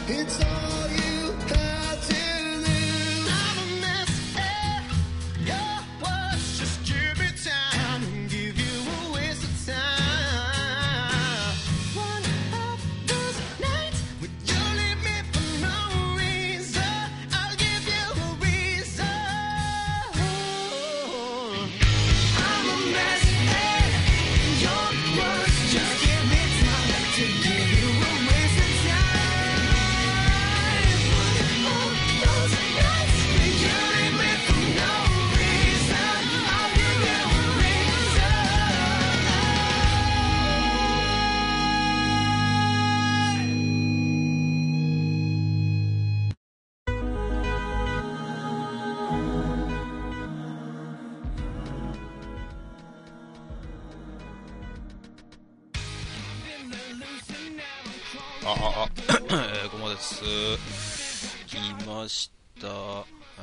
こまです。来ました。はい。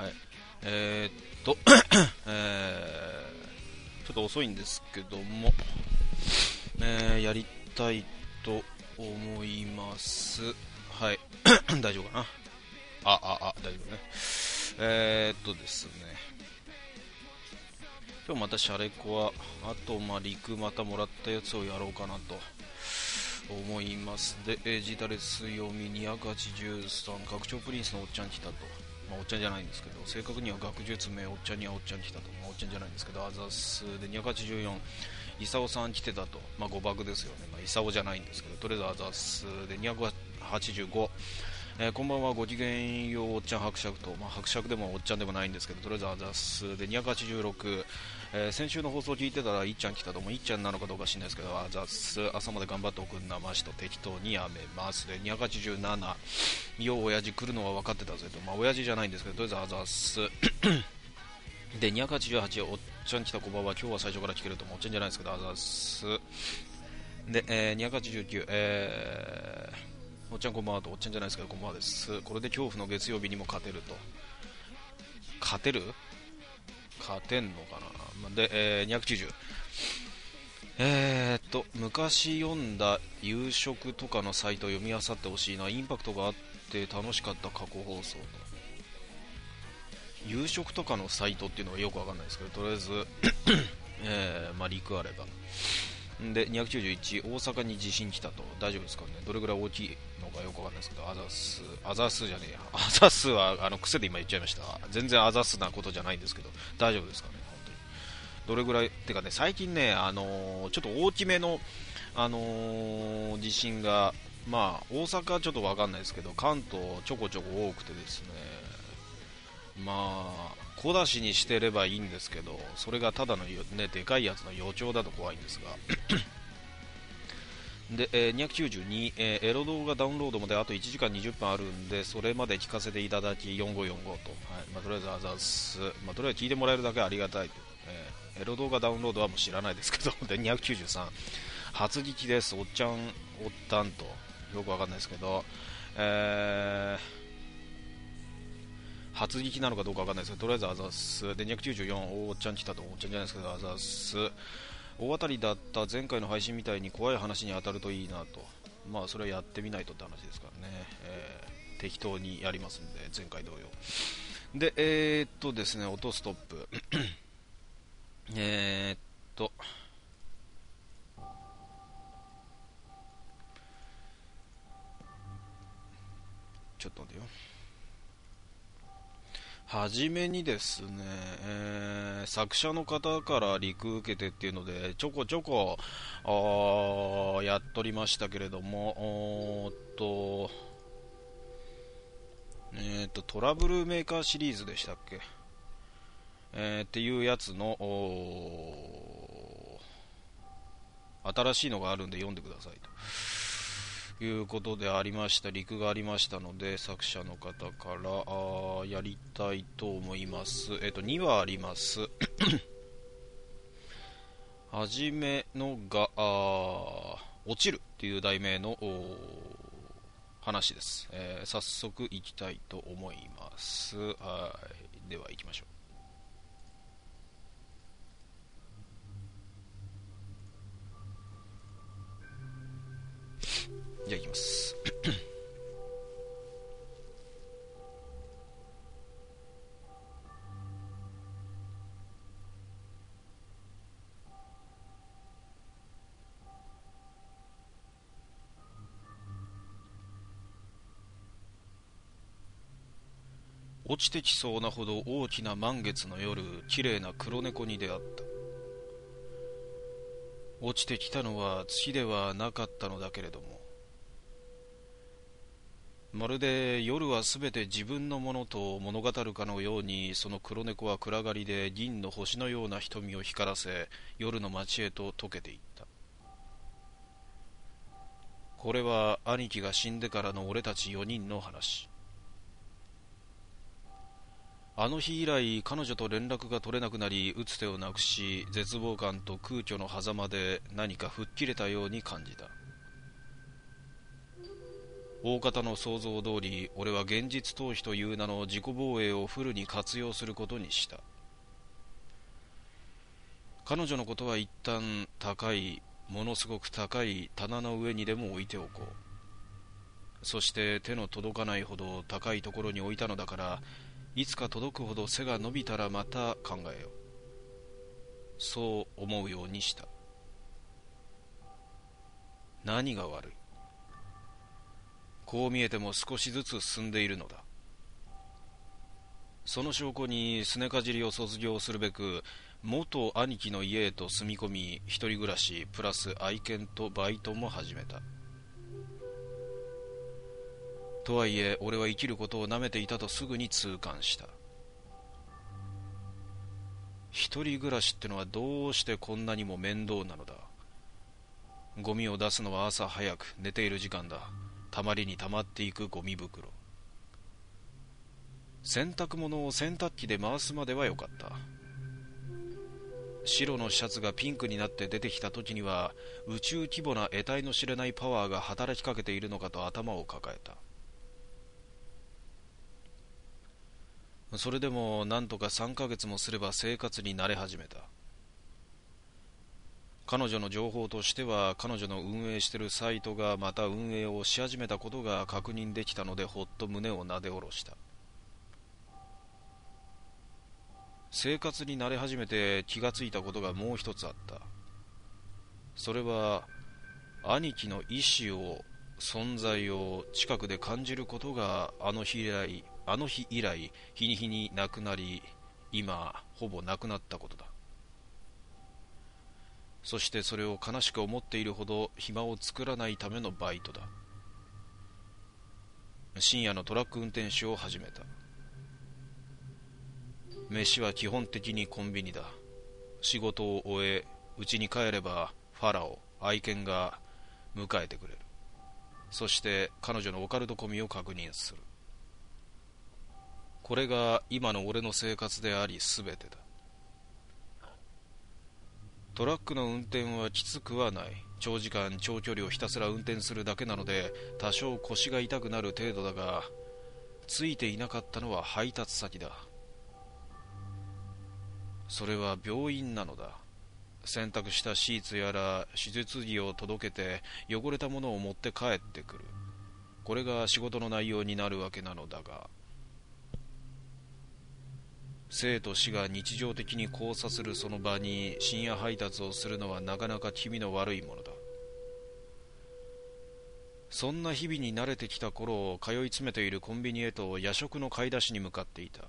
ちょっと遅いんですけども、やりたいと思います。はい。大丈夫かな。大丈夫ね。ですね。今日またシャレコは、あとリクまたもらったやつをやろうかなと思います。で、ジータレス読み283、拡張プリンスのおっちゃん来たと。おっちゃんじゃないんですけど、正確には学術名、おっちゃんにはおっちゃん来たと。おっちゃんじゃないんですけど、アザスで284、イサオさん来てたと。誤爆ですよね。イサオじゃないんですけど、とりあえずアザスで285、こんばんは、ごきげんよう、おっちゃん伯爵と、伯爵でもおっちゃんでもないんですけど、とりあえずアザスで286、先週の放送聞いてたらいっちゃん来たと。もいっちゃんなのかどうか知らないですけど、アザス朝まで頑張っておくんなましと適当にやめますで287、よう親父来るのは分かってたぜと。親父じゃないんですけど、とりあえずアザスで288、おっちゃん来たこんばんは、今日は最初から聞けると。おっちゃんじゃないですけど、アザスで、289、おっちゃんこんばんはと。おっちゃんじゃないですけど、こんばんはです。これで恐怖の月曜日にも勝てると。勝てる？勝てんのかな。で、290、昔読んだ夕食とかのサイトを読み漁ってほしいな。インパクトがあって楽しかった過去放送と。夕食とかのサイトっていうのがよくわかんないですけど、とりあえずリクあれば。で、291、大阪に地震来たと。大丈夫ですかね。どれぐらい大きいのかよくわかんないですけど、アザスじゃねえや。アザスは癖で今言っちゃいました。全然アザスなことじゃないんですけど、大丈夫ですかね。本当にどれぐらいってかね、最近ね、ちょっと大きめの、地震が、大阪はちょっとわかんないですけど、関東ちょこちょこ多くてですね、小出しにしてればいいんですけど、それがただの、でかいやつの予兆だと怖いんですがで、292、エロ動画ダウンロードまであと1時間20分あるんで、それまで聞かせていただき4545と、とりあえずアザス、とりあえず聞いてもらえるだけありがたいと。エロ動画ダウンロードはもう知らないですけどで、293、初聞きです。おっちゃんおったんとよくわかんないですけど、初聞きなのかどうかわかんないですけど、とりあえずアザスで294、おっちゃん来たと。おっちゃんじゃないですけど、アザス大当たりだった前回の配信みたいに怖い話に当たるといいなと。それはやってみないとって話ですからね、適当にやりますんで、前回同様で。ですね、音ストップちょっと待ってよ。はじめにですね、作者の方からリク受けてっていうのでちょこちょこやっとりましたけれども、トラブルメーカーシリーズでしたっけ、っていうやつの新しいのがあるんで読んでくださいということでありました。リクがありましたので、作者の方からやりたいと思います。2話ありますはじめのが落ちるっていう題名の話です。早速いきたいと思います。では行きましょう。じゃあ行きます落ちてきそうなほど大きな満月の夜、きれいな黒猫に出会った。落ちてきたのは月ではなかったのだけれども、まるで夜はすべて自分のものと物語るかのように、その黒猫は暗がりで銀の星のような瞳を光らせ、夜の街へと溶けていった。これは兄貴が死んでからの俺たち4人の話。あの日以来彼女と連絡が取れなくなり、打つ手をなくし、絶望感と空虚の狭間で何か吹っ切れたように感じた。大方の想像通り、俺は現実逃避という名の自己防衛をフルに活用することにした。彼女のことは一旦ものすごく高い棚の上にでも置いておこう。そして手の届かないほど高いところに置いたのだから、いつか届くほど背が伸びたらまた考えよう。そう思うようにした。何が悪い？こう見えても少しずつ進んでいるのだ。その証拠にすねかじりを卒業するべく、元兄貴の家へと住み込み、一人暮らしプラス愛犬とバイトも始めた。とはいえ俺は生きることをなめていたとすぐに痛感した。一人暮らしってのはどうしてこんなにも面倒なのだ。ゴミを出すのは朝早く、寝ている時間だ。たまりにたまっていくゴミ袋。洗濯物を洗濯機で回すまではよかった。白のシャツがピンクになって出てきた時には、宇宙規模な得体の知れないパワーが働きかけているのかと頭を抱えた。それでもなんとか3ヶ月もすれば生活に慣れ始めた。彼女の情報としては、彼女の運営しているサイトがまた運営をし始めたことが確認できたので、ほっと胸をなで下ろした。生活に慣れ始めて気がついたことがもう一つあった。それは兄貴の意志を、存在を近くで感じることがあの日以来日に日になくなり、今ほぼなくなったことだ。そしてそれを悲しく思っているほど暇を作らないためのバイトだ。深夜のトラック運転手を始めた。飯は基本的にコンビニだ。仕事を終え家に帰ればファラオ、愛犬が迎えてくれる。そして彼女のオカルト込みを確認する。これが今の俺の生活であり全てだ。トラックの運転はきつくはない。長時間長距離をひたすら運転するだけなので、多少腰が痛くなる程度だが、ついていなかったのは配達先だ。それは病院なのだ。洗濯したシーツやら手術着を届けて、汚れたものを持って帰ってくる。これが仕事の内容になるわけなのだが、生と死が日常的に交差するその場に深夜配達をするのはなかなか気味の悪いものだ。そんな日々に慣れてきた頃、通い詰めているコンビニへと夜食の買い出しに向かっていた。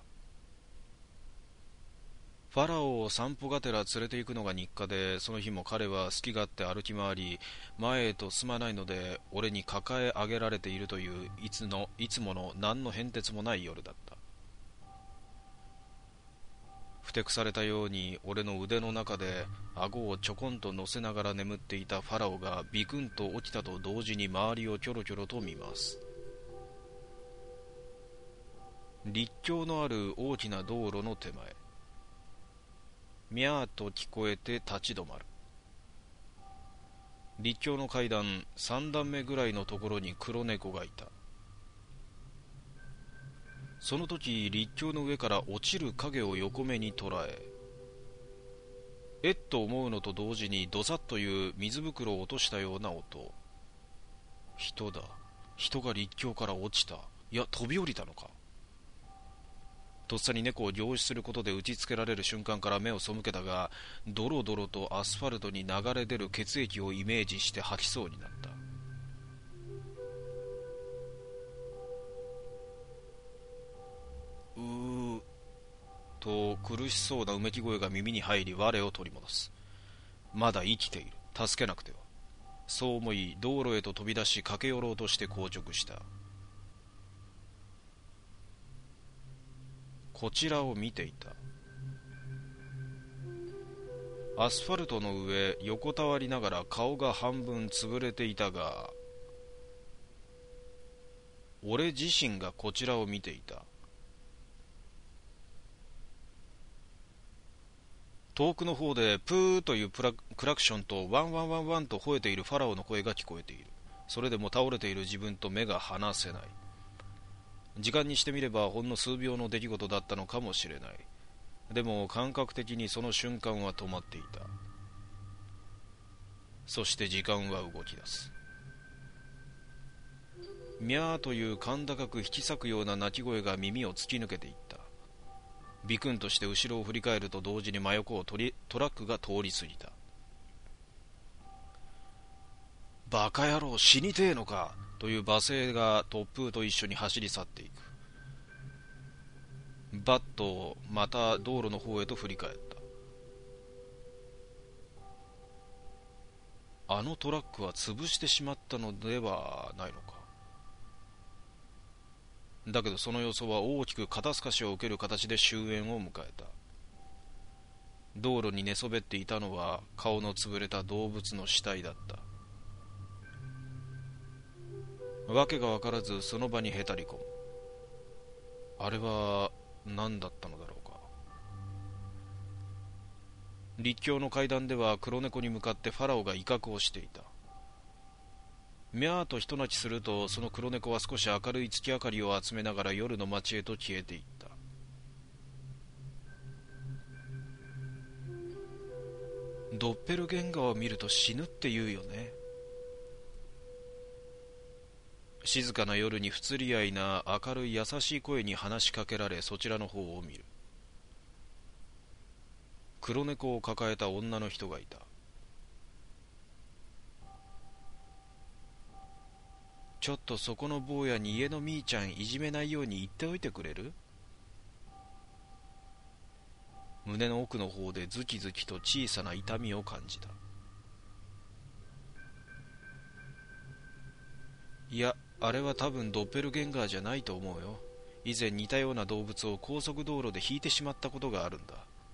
ファラオを散歩がてら連れて行くのが日課で、その日も彼は好き勝手歩き回り、前へと進まないので俺に抱え上げられているといういつもの何の変哲もない夜だった。ふてくされたように俺の腕の中で顎をちょこんと乗せながら眠っていたファラオがビクンと起きたと同時に周りをキョロキョロと見ます。陸橋のある大きな道路の手前、ミャーと聞こえて立ち止まる。陸橋の階段3段目ぐらいのところに黒猫がいた。その時陸橋の上から落ちる影を横目に捉え、と思うのと同時にドサッという水袋を落としたような音。人だ。人が陸橋から落ちた。いや、飛び降りたのか。とっさに猫を凝視することで打ちつけられる瞬間から目を背けたが、ドロドロとアスファルトに流れ出る血液をイメージして吐きそうになった。うと苦しそうなうめき声が耳に入り我を取り戻す。まだ生きている。助けなくては。そう思い道路へと飛び出し駆け寄ろうとして硬直した。こちらを見ていた。アスファルトの上横たわりながら顔が半分潰れていたが、俺自身がこちらを見ていた。遠くの方でプーというクラクションとワンワンワンワンと吠えているファラオの声が聞こえている。それでも倒れている自分と目が離せない。時間にしてみればほんの数秒の出来事だったのかもしれない。でも感覚的にその瞬間は止まっていた。そして時間は動き出す。ミャーという甲高く引き裂くような鳴き声が耳を突き抜けていった。ビクンとして後ろを振り返ると同時に真横をトラックが通り過ぎた。バカ野郎、死にてえのかという罵声が突風と一緒に走り去っていく。バッとまた道路の方へと振り返った。あのトラックは潰してしまったのではないのか。だけどその様相は大きく肩透かしを受ける形で終焉を迎えた。道路に寝そべっていたのは顔の潰れた動物の死体だった。わけが分からずその場にへたり込む。あれは何だったのだろうか。立教の階段では黒猫に向かってファラオが威嚇をしていた。ミャーと一鳴きするとその黒猫は少し明るい月明かりを集めながら夜の街へと消えていった。ドッペルゲンガーを見ると死ぬって言うよね。静かな夜に不釣り合いな明るい優しい声に話しかけられそちらの方を見る。黒猫を抱えた女の人がいた。ちょっとそこの坊やに家のみーちゃんいじめないように言っておいてくれる？胸の奥の方でズキズキと小さな痛みを感じた。いや、あれは多分ドッペルゲンガーじゃないと思うよ。以前似たような動物を高速道路で引いてしまったことがあるんだ。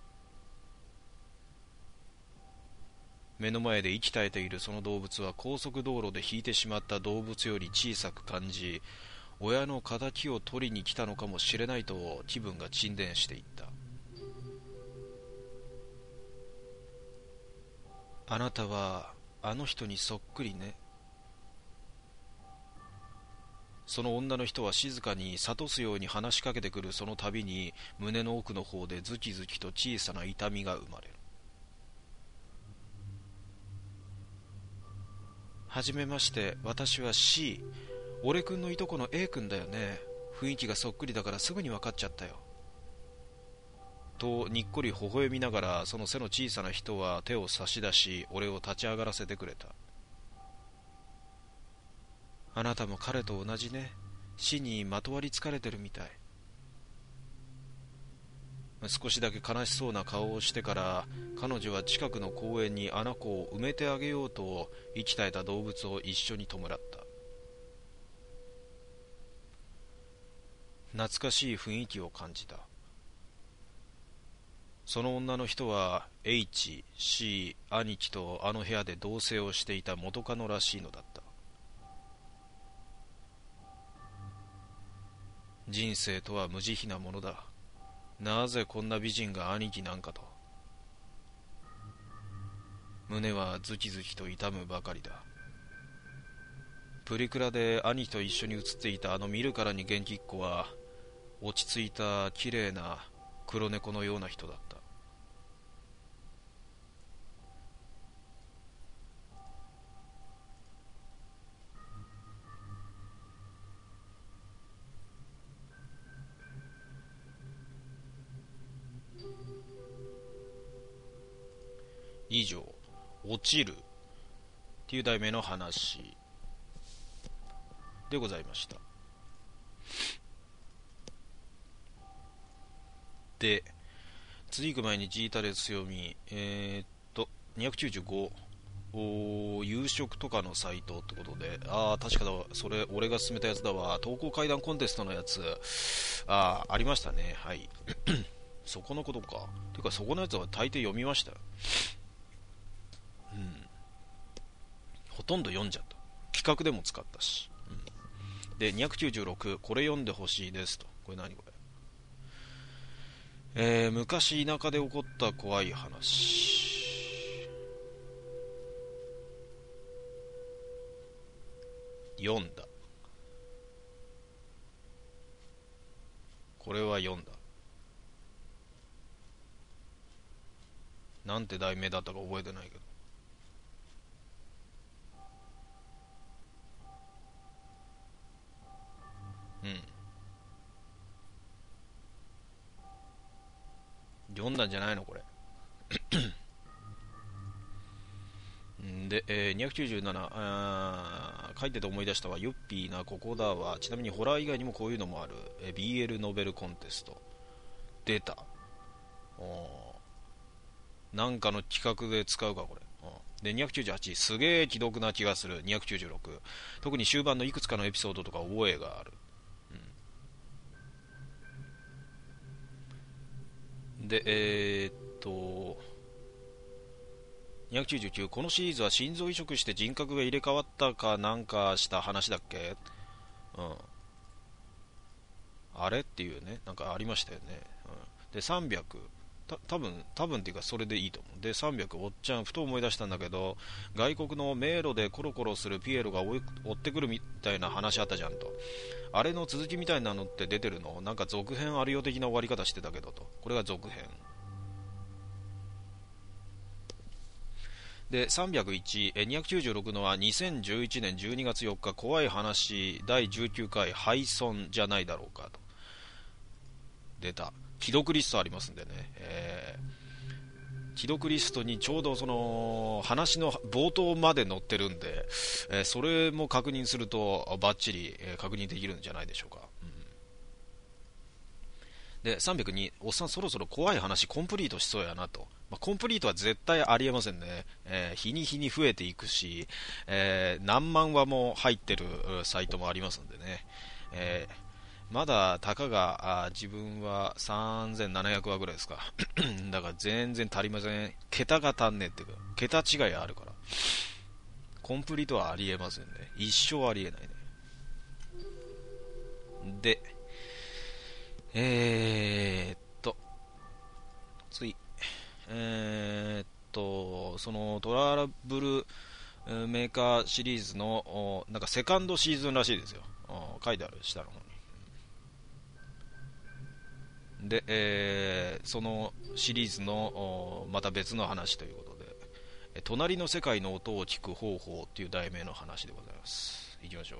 目の前で息絶えているその動物は高速道路で引いてしまった動物より小さく感じ、親の仇を取りに来たのかもしれないと気分が沈殿していった。あなたはあの人にそっくりね。その女の人は静かに諭すように話しかけてくるその度に胸の奥の方でズキズキと小さな痛みが生まれる。はじめまして、私は C。 俺くんのいとこの A くんだよね。雰囲気がそっくりだからすぐに分かっちゃったよ。とにっこり微笑みながらその背の小さな人は手を差し出し俺を立ち上がらせてくれた。あなたも彼と同じね。死にまとわりつかれてるみたい。少しだけ悲しそうな顔をしてから彼女は近くの公園にあの子を埋めてあげようと息絶えた動物を一緒に弔った。懐かしい雰囲気を感じた。その女の人は H、C、兄貴とあの部屋で同棲をしていた元カノらしいのだった。人生とは無慈悲なものだ。なぜこんな美人が兄貴なんかと。胸はズキズキと痛むばかりだ。プリクラで兄貴と一緒に写っていたあの見るからに元気っ子は落ち着いた綺麗な黒猫のような人だった。以上、落ちるっていう題名の話でございました。で、 次行く前にジータレ強み、295、夕食とかのサイトってことで、確かだ、それ俺が勧めたやつだわ。投稿階段コンテストのやつ、ありましたね。はい。そこのことか。てか、そこのやつは大抵読みましたよ。うん。ほとんど読んじゃった。企画でも使ったし。で、296、これ読んでほしいですと。これ何これ。昔田舎で起こった怖い話。読んだ。これは読んだ。なんて題名だったか覚えてないけど。うん。読んだんじゃないのこれ。で、297、書いてて思い出したわ。ユッピーなここだわ。ちなみにホラー以外にもこういうのもある。BL ノベルコンテスト。出た。なんかの企画で使うか、これ。で、298、すげえ既読な気がする。296、特に終盤のいくつかのエピソードとか覚えがある。で、299、このシリーズは心臓移植して人格が入れ替わったかなんかした話だっけ。うん。あれっていうね、なんかありましたよね。で、300、多分っていうかそれでいいと思う。で、300、おっちゃん、ふと思い出したんだけど、外国の迷路でコロコロするピエロが追ってくるみたいな話あったじゃんと。あれの続きみたいなのって出てるの？なんか続編あるよ的な終わり方してたけどと。これが続編。で、301、296のは2011年12月4日、怖い話第19回廃村じゃないだろうかと。出た。既読リストありますんでね。既読リストにちょうどその話の冒頭まで載ってるんで、それも確認するとバッチリ確認できるんじゃないでしょうか。で、302、おっさんそろそろ怖い話コンプリートしそうやなと。コンプリートは絶対ありえませんね。日に日に増えていくし、何万話も入ってるサイトもありますんでね。まだたかが自分は3700話ぐらいですか。だから全然足りません。桁が足んねえっていうか、桁違いあるから。コンプリートはありえませんね。一生ありえないね。で、次。そのトラブルメーカーシリーズのなんかセカンドシーズンらしいですよ。書いてある下の方に。で、そのシリーズのまた別の話ということで、隣の世界の音を聞く方法という題名の話でございます。いきましょう。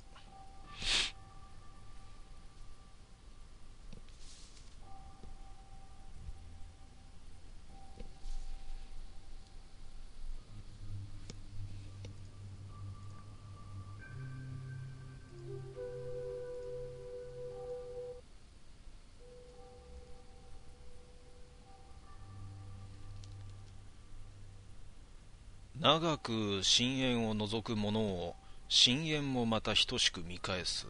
長く深淵を覗く者を深淵もまた等しく見返す。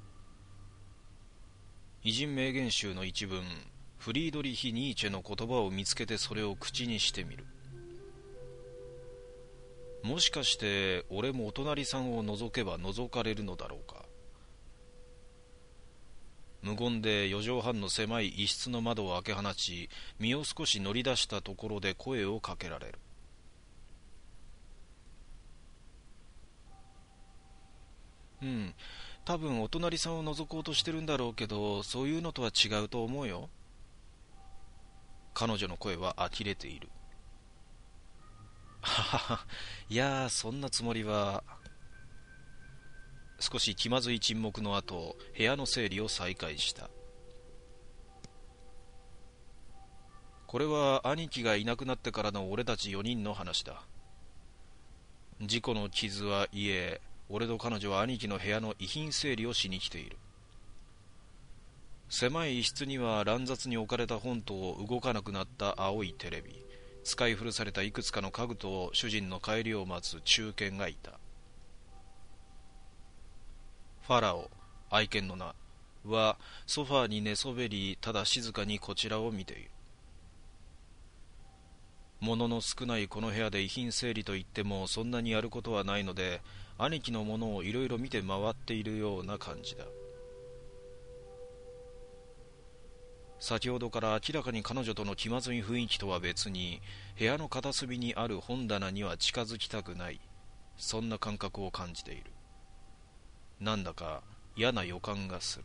偉人名言集の一文、フリードリヒ・ニーチェの言葉を見つけてそれを口にしてみる。もしかして俺もお隣さんを覗けば覗かれるのだろうか。無言で4畳半の狭い一室の窓を開け放ち、身を少し乗り出したところで声をかけられる。うん、多分お隣さんを覗こうとしてるんだろうけど、そういうのとは違うと思うよ。彼女の声は呆れている。ははは、いやー、そんなつもりは。少し気まずい沈黙の後、部屋の整理を再開した。これは兄貴がいなくなってからの俺たち4人の話だ。事故の傷は癒え、俺と彼女は兄貴の部屋の遺品整理をしに来ている。 狭い一室には乱雑に置かれた本と動かなくなった青いテレビ、使い古されたいくつかの家具と主人の帰りを待つ中堅がいた。ファラオ、愛犬の名はソファーに寝そべり、ただ静かにこちらを見ている。物の少ないこの部屋で遺品整理といってもそんなにやることはないので、兄貴のものをいろいろ見て回っているような感じだ。先ほどから明らかに彼女との気まずい雰囲気とは別に、部屋の片隅にある本棚には近づきたくない、そんな感覚を感じている。なんだか嫌な予感がする。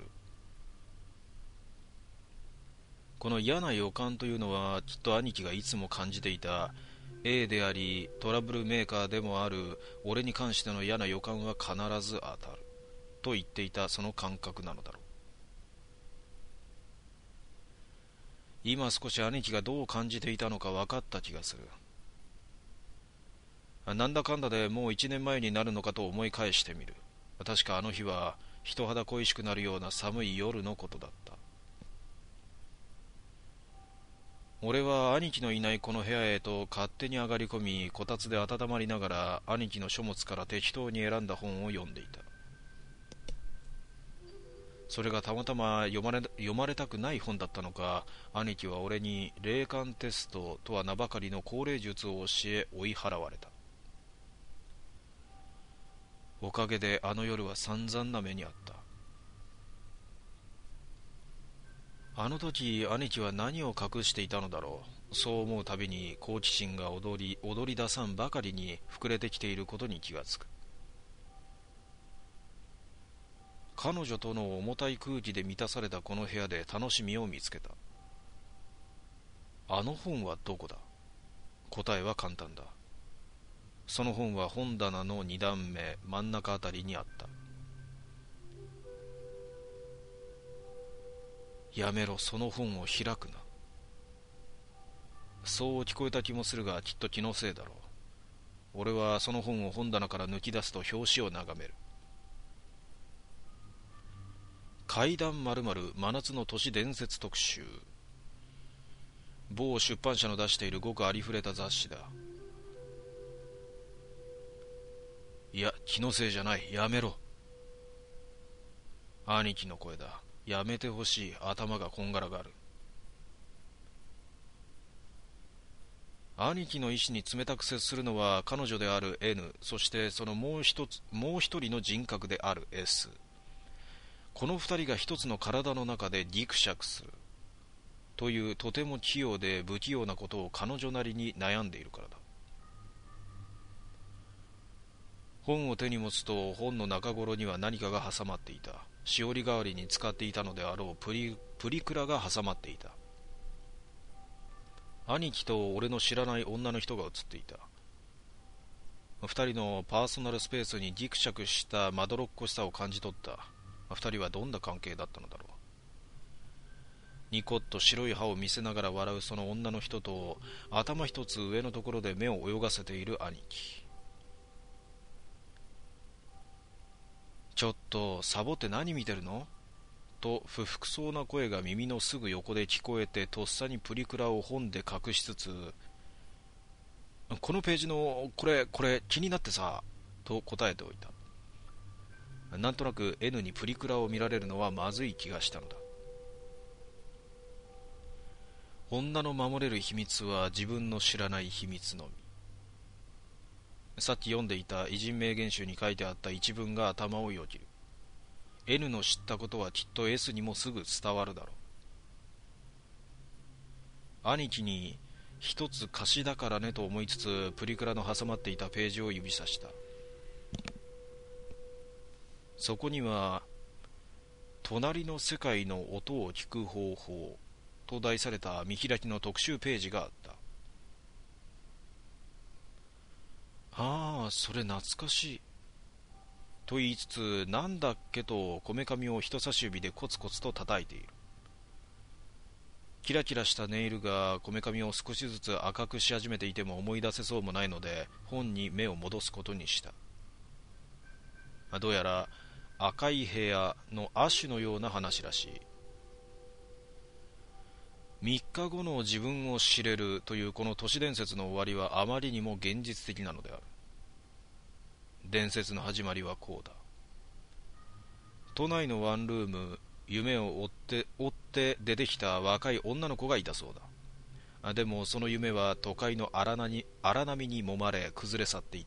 この嫌な予感というのは、きっと兄貴がいつも感じていた A でありトラブルメーカーでもある俺に関しての嫌な予感は必ず当たると言っていた、その感覚なのだろう。今少し兄貴がどう感じていたのか分かった気がする。なんだかんだでもう1年前になるのかと思い返してみる。確かあの日は人肌恋しくなるような寒い夜のことだった。俺は兄貴のいないこの部屋へと勝手に上がり込み、こたつで温まりながら兄貴の書物から適当に選んだ本を読んでいた。それがたまたま読まれたくない本だったのか、兄貴は俺に霊感テストとは名ばかりの高齢術を教え追い払われた。おかげであの夜は散々な目にあった。あの時兄貴は何を隠していたのだろう。そう思うたびに好奇心が踊り出さんばかりに膨れてきていることに気がつく。彼女との重たい空気で満たされたこの部屋で楽しみを見つけた。あの本はどこだ？答えは簡単だ。その本は本棚の2段目真ん中あたりにあった。やめろ、その本を開くな。そう聞こえた気もするが、きっと気のせいだろう。俺はその本を本棚から抜き出すと表紙を眺める。怪談〇〇真夏の都市伝説特集。某出版社の出しているごくありふれた雑誌だ。いや、気のせいじゃない。やめろ。兄貴の声だ。やめてほしい。頭がこんがらがる。兄貴の意志に冷たく接するのは彼女である N、そしてそのもう一人の人格である S。この二人が一つの体の中でギクシャクするというとても器用で不器用なことを彼女なりに悩んでいるからだ。本を手に持つと本の中頃には何かが挟まっていた。しおり代わりに使っていたのであろうプリクラが挟まっていた。兄貴と俺の知らない女の人が写っていた。二人のパーソナルスペースにギクシャクしたまどろっこしさを感じ取った。二人はどんな関係だったのだろう。ニコッと白い歯を見せながら笑うその女の人と、頭一つ上のところで目を泳がせている兄貴。ちょっとサボって何見てるの？と不服そうな声が耳のすぐ横で聞こえて、とっさにプリクラを本で隠しつつ、このページのこれ気になってさ、と答えておいた。なんとなく N にプリクラを見られるのはまずい気がしたのだ。女の守れる秘密は自分の知らない秘密のみ。さっき読んでいた偉人名言集に書いてあった一文が頭をよぎる。N の知ったことはきっと S にもすぐ伝わるだろう。兄貴に一つ貸しだからねと思いつつ、プリクラの挟まっていたページを指さした。そこには隣の世界の音を聞く方法と題された見開きの特集ページがあった。ああ、それ懐かしいと言いつつ、なんだっけとこめかみを人差し指でコツコツと叩いている。キラキラしたネイルがこめかみを少しずつ赤くし始めていても思い出せそうもないので、本に目を戻すことにした。どうやら赤い部屋の亜種のような話らしい。 3日後の自分を知れるというこの都市伝説の終わりはあまりにも現実的なのである。伝説の始まりはこうだ。都内のワンルーム、夢を追って出てきた若い女の子がいたそうだ。でもその夢は都会の荒波に揉まれ崩れ去っていった。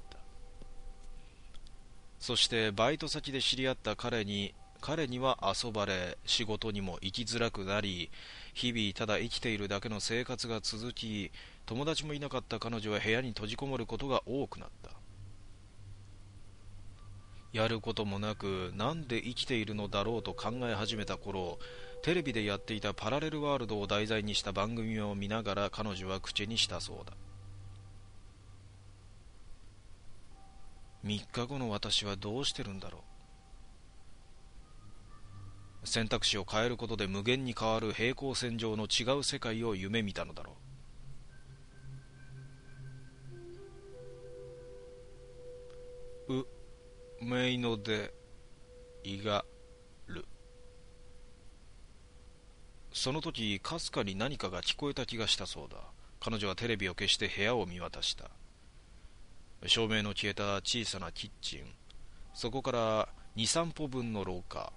そしてバイト先で知り合った彼には遊ばれ、仕事にも行きづらくなり、日々ただ生きているだけの生活が続き、友達もいなかった彼女は部屋に閉じこもることが多くなった。やることもなく、なんで生きているのだろうと考え始めた頃、テレビでやっていたパラレルワールドを題材にした番組を見ながら彼女は口にしたそうだ。3日後の私はどうしてるんだろう。選択肢を変えることで無限に変わる平行線上の違う世界を夢見たのだろう。めいのでいがる。その時かすかに何かが聞こえた気がしたそうだ。彼女はテレビを消して部屋を見渡した。照明の消えた小さなキッチン、そこから2、3歩分の廊下、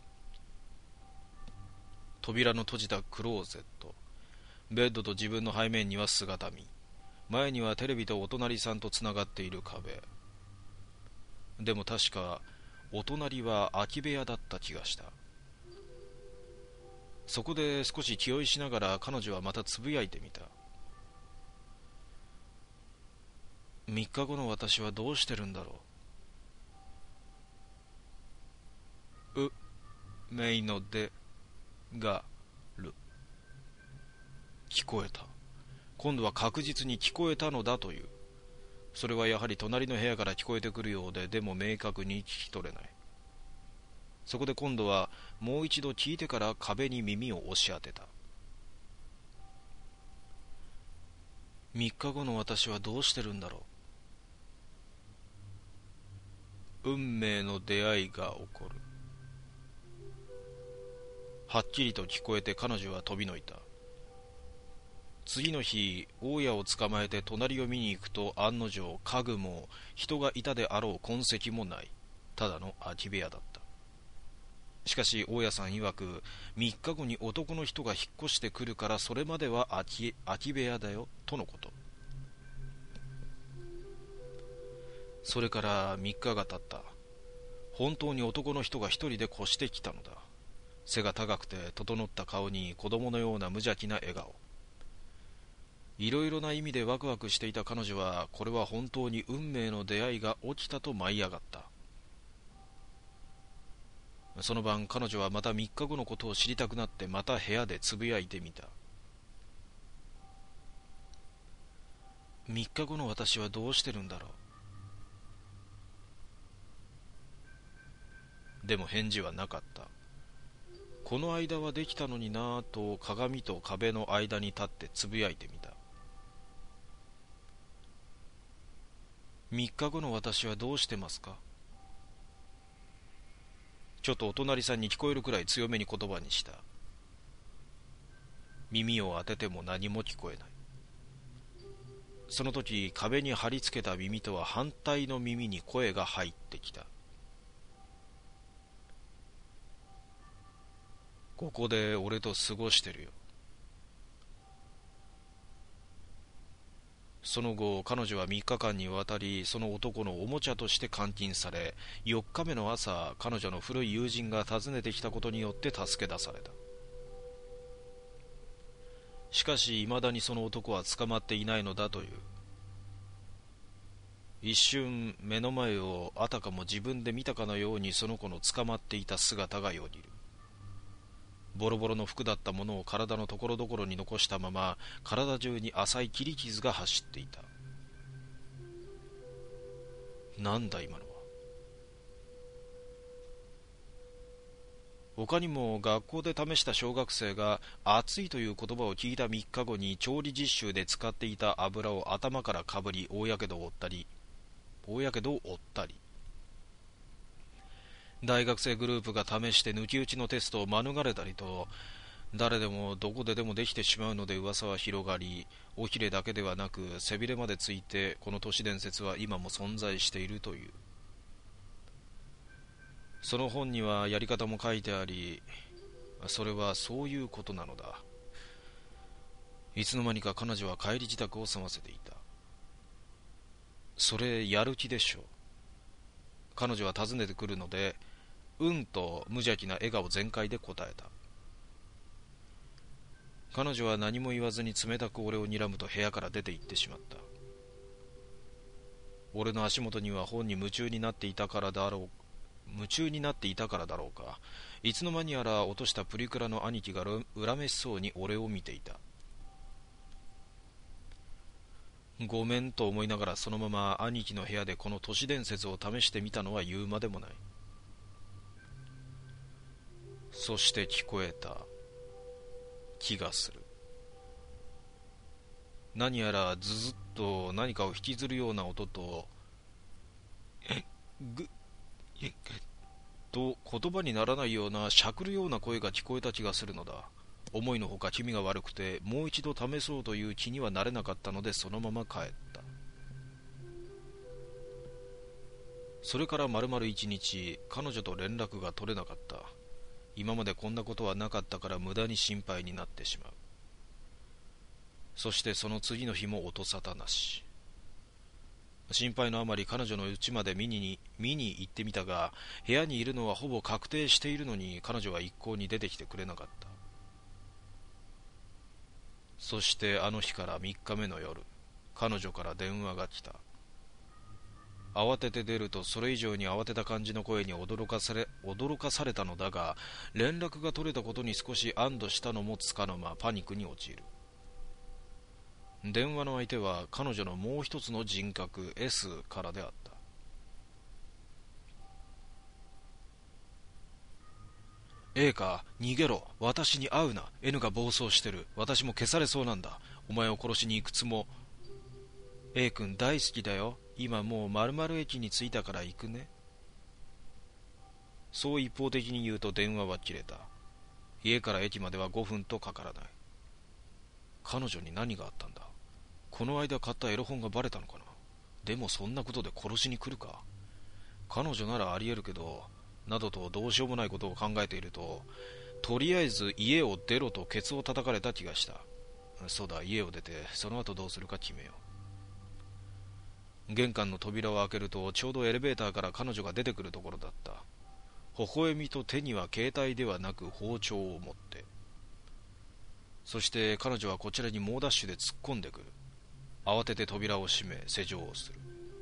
扉の閉じたクローゼット、ベッドと自分の背面には姿見、前にはテレビとお隣さんとつながっている壁。でも確かお隣は空き部屋だった気がした。そこで少し気負いしながら彼女はまたつぶやいてみた。3日後の私はどうしてるんだろう。めいのでがる。聞こえた。今度は確実に聞こえたのだという。それはやはり隣の部屋から聞こえてくるようで、でも明確に聞き取れない。そこで今度はもう一度聞いてから壁に耳を押し当てた。3日後の私はどうしてるんだろう。運命の出会いが起こる。はっきりと聞こえて彼女は飛びのいた。次の日、大家を捕まえて隣を見に行くと、案の定家具も人がいたであろう痕跡もない。ただの空き部屋だった。しかし大家さん曰く、3日後に男の人が引っ越してくるから、それまでは空き部屋だよとのこと。それから3日が経った。本当に男の人が一人で越してきたのだ。背が高くて整った顔に子供のような無邪気な笑顔。いろいろな意味でワクワクしていた彼女は、これは本当に運命の出会いが起きたと舞い上がった。その晩彼女はまた3日後のことを知りたくなって、また部屋でつぶやいてみた。3日後の私はどうしてるんだろう。でも返事はなかった。この間はできたのになぁと鏡と壁の間に立ってつぶやいてみた。3日後の私はどうしてますか。ちょっとお隣さんに聞こえるくらい強めに言葉にした。耳を当てても何も聞こえない。その時壁に貼り付けた耳とは反対の耳に声が入ってきた。ここで俺と過ごしてるよ。その後彼女は3日間にわたりその男のおもちゃとして監禁され、4日目の朝彼女の古い友人が訪ねてきたことによって助け出された。しかし未だにその男は捕まっていないのだという。一瞬目の前をあたかも自分で見たかのようにその子の捕まっていた姿がよぎる。ボロボロの服だったものを体のところどころに残したまま、体中に浅い切り傷が走っていた。なんだ今のは。他にも学校で試した小学生が暑いという言葉を聞いた3日後に調理実習で使っていた油を頭からかぶり大やけどを負ったり、大学生グループが試して抜き打ちのテストを免れたりと、 誰でもどこででもできてしまうので噂は広がり、尾ひれだけではなく背びれまでついて、この都市伝説は今も存在しているという。その本にはやり方も書いてあり、それはそういうことなのだ。いつの間にか彼女は帰り支度を済ませていた。それやる気でしょう。彼女は尋ねてくるので、うんと無邪気な笑顔全開で答えた。彼女は何も言わずに冷たく俺を睨むと部屋から出て行ってしまった。俺の足元には本に夢中になっていたからだろうか、いつの間にやら落としたプリクラの兄貴が恨めしそうに俺を見ていた。ごめんと思いながらそのまま兄貴の部屋でこの都市伝説を試してみたのは言うまでもない。そして聞こえた気がする。何やらズズッと何かを引きずるような音と、ぐと言葉にならないようなしゃくるような声が聞こえた気がするのだ。思いのほか気味が悪くて、もう一度試そうという気にはなれなかったのでそのまま帰った。それから丸々一日彼女と連絡が取れなかった。今までこんなことはなかったから無駄に心配になってしまう。そしてその次の日も音沙汰なし。心配のあまり彼女の家まで見に行ってみたが、部屋にいるのはほぼ確定しているのに彼女は一向に出てきてくれなかった。そしてあの日から3日目の夜、彼女から電話が来た。慌てて出るとそれ以上に慌てた感じの声に驚かされたのだが、連絡が取れたことに少し安堵したのもつかの間パニックに陥る。電話の相手は彼女のもう一つの人格 S からであった。A か、逃げろ、私に会うな、 N が暴走してる、私も消されそうなんだ、お前を殺しに行くつも。 A 君大好きだよ、今もう〇〇駅に着いたから行くね。そう一方的に言うと電話は切れた。家から駅までは5分とかからない。彼女に何があったんだ。この間買ったエロ本がバレたのかな。でもそんなことで殺しに来るか。彼女ならありえるけど、などとどうしようもないことを考えていると、とりあえず家を出ろとケツを叩かれた気がした。そうだ、家を出てその後どうするか決めよう。玄関の扉を開けるとちょうどエレベーターから彼女が出てくるところだった。微笑みと手には携帯ではなく包丁を持って。そして彼女はこちらに猛ダッシュで突っ込んでくる。慌てて扉を閉め施錠をする。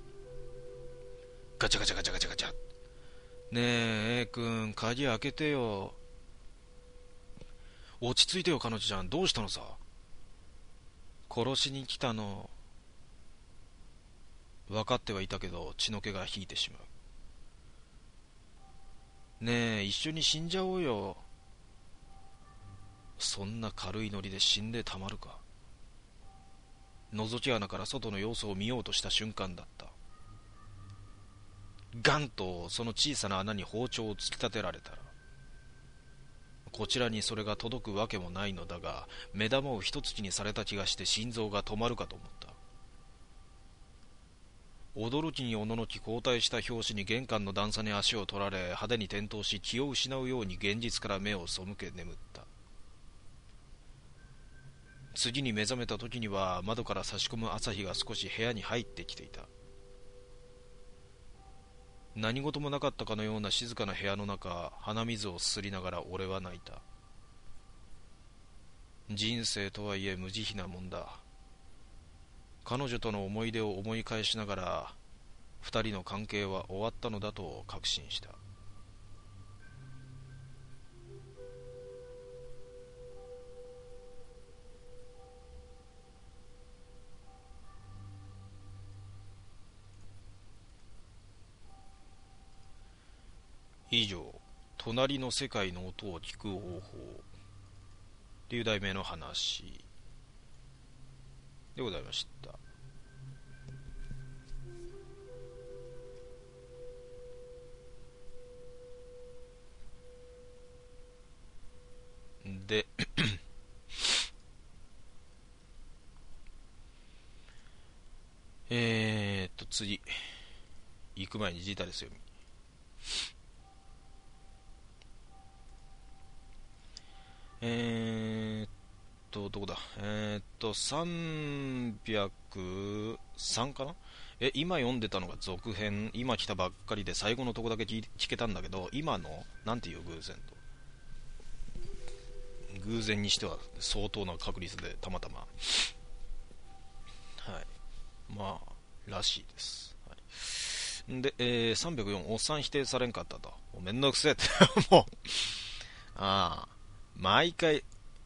ガチャガチャガチャガチャガチャ。ねえ A 君、鍵開けてよ。落ち着いてよ彼女ちゃん、どうしたのさ。殺しに来たの。分かってはいたけど血の気が引いてしまう。ねえ一緒に死んじゃおうよ。そんな軽いノリで死んでたまるか。覗き穴から外の様子を見ようとした瞬間だった。ガンとその小さな穴に包丁を突き立てられたら、こちらにそれが届くわけもないのだが、目玉を一突きにされた気がして心臓が止まるかと思った。驚きにおののき後退した拍子に玄関の段差に足を取られ、派手に転倒し気を失うように現実から目を背け眠った。次に目覚めた時には窓から差し込む朝日が少し部屋に入ってきていた。何事もなかったかのような静かな部屋の中、鼻水をすすりながら俺は泣いた。人生とはいえ無慈悲なもんだ。彼女との思い出を思い返しながら、二人の関係は終わったのだと確信した。以上、隣の世界の音を聞く方法という題名の話でございました。 で次行く前にジータですよ。どこだ303かな。今読んでたのが続編、今来たばっかりで最後のとこだけ聞けたんだけど、今のなんていう偶然にしては相当な確率でたまたま、はい、まあらしいです、はい、で、304おっさん否定されんかったと、めんどくせえってもう毎回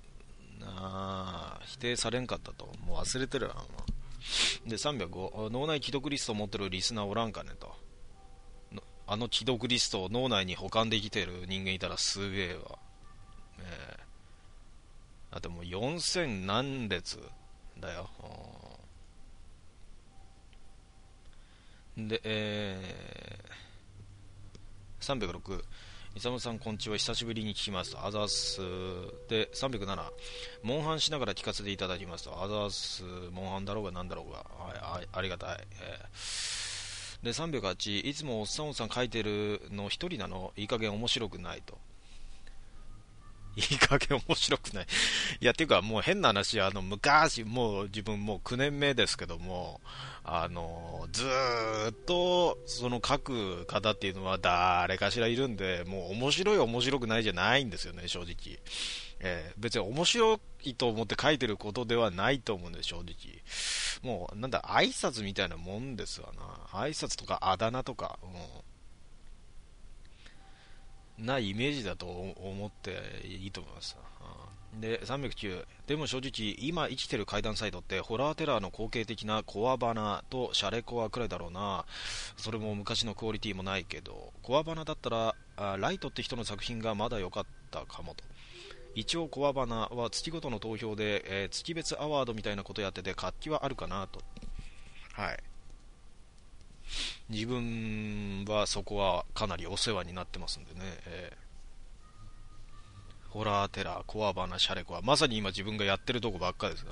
否定されんかったと、もう忘れてるな、で305脳内既読リストを持ってるリスナーおらんかねと。あの既読リストを脳内に保管できてる人間いたらすげえわ。だってもう4000何列だよ。で、306イサムさんこんちは、久しぶりに聞きますと、あざーす。で307モンハンしながら聞かせていただきますと、あざーす。モンハンだろうがなんだろうが、はい、ありがたい、で308いつもおっさん書いてるの一人なの、いい加減面白くないと。いい加減面白くない。いや、っていうか、もう変な話、昔、もう自分もう9年目ですけども、ずーっと、その書く方っていうのは誰かしらいるんで、もう面白い面白くないじゃないんですよね、正直。別に面白いと思って書いてることではないと思うんで、正直。もう、なんだ、挨拶みたいなもんですわな。挨拶とかあだ名とか、なイメージだと思っていいと思います。で309でも正直今生きてる怪談サイトってホラーテラーの後継的なコアバナとシャレコアくらいだろうな。それも昔のクオリティもないけど、コアバナだったらライトって人の作品がまだ良かったかもと。一応コアバナは月ごとの投票で、月別アワードみたいなことやってて活気はあるかなと。はい、自分はそこはかなりお世話になってますんでね、ホラーテラー、コアバナ、シャレコはまさに今自分がやってるとこばっかですが、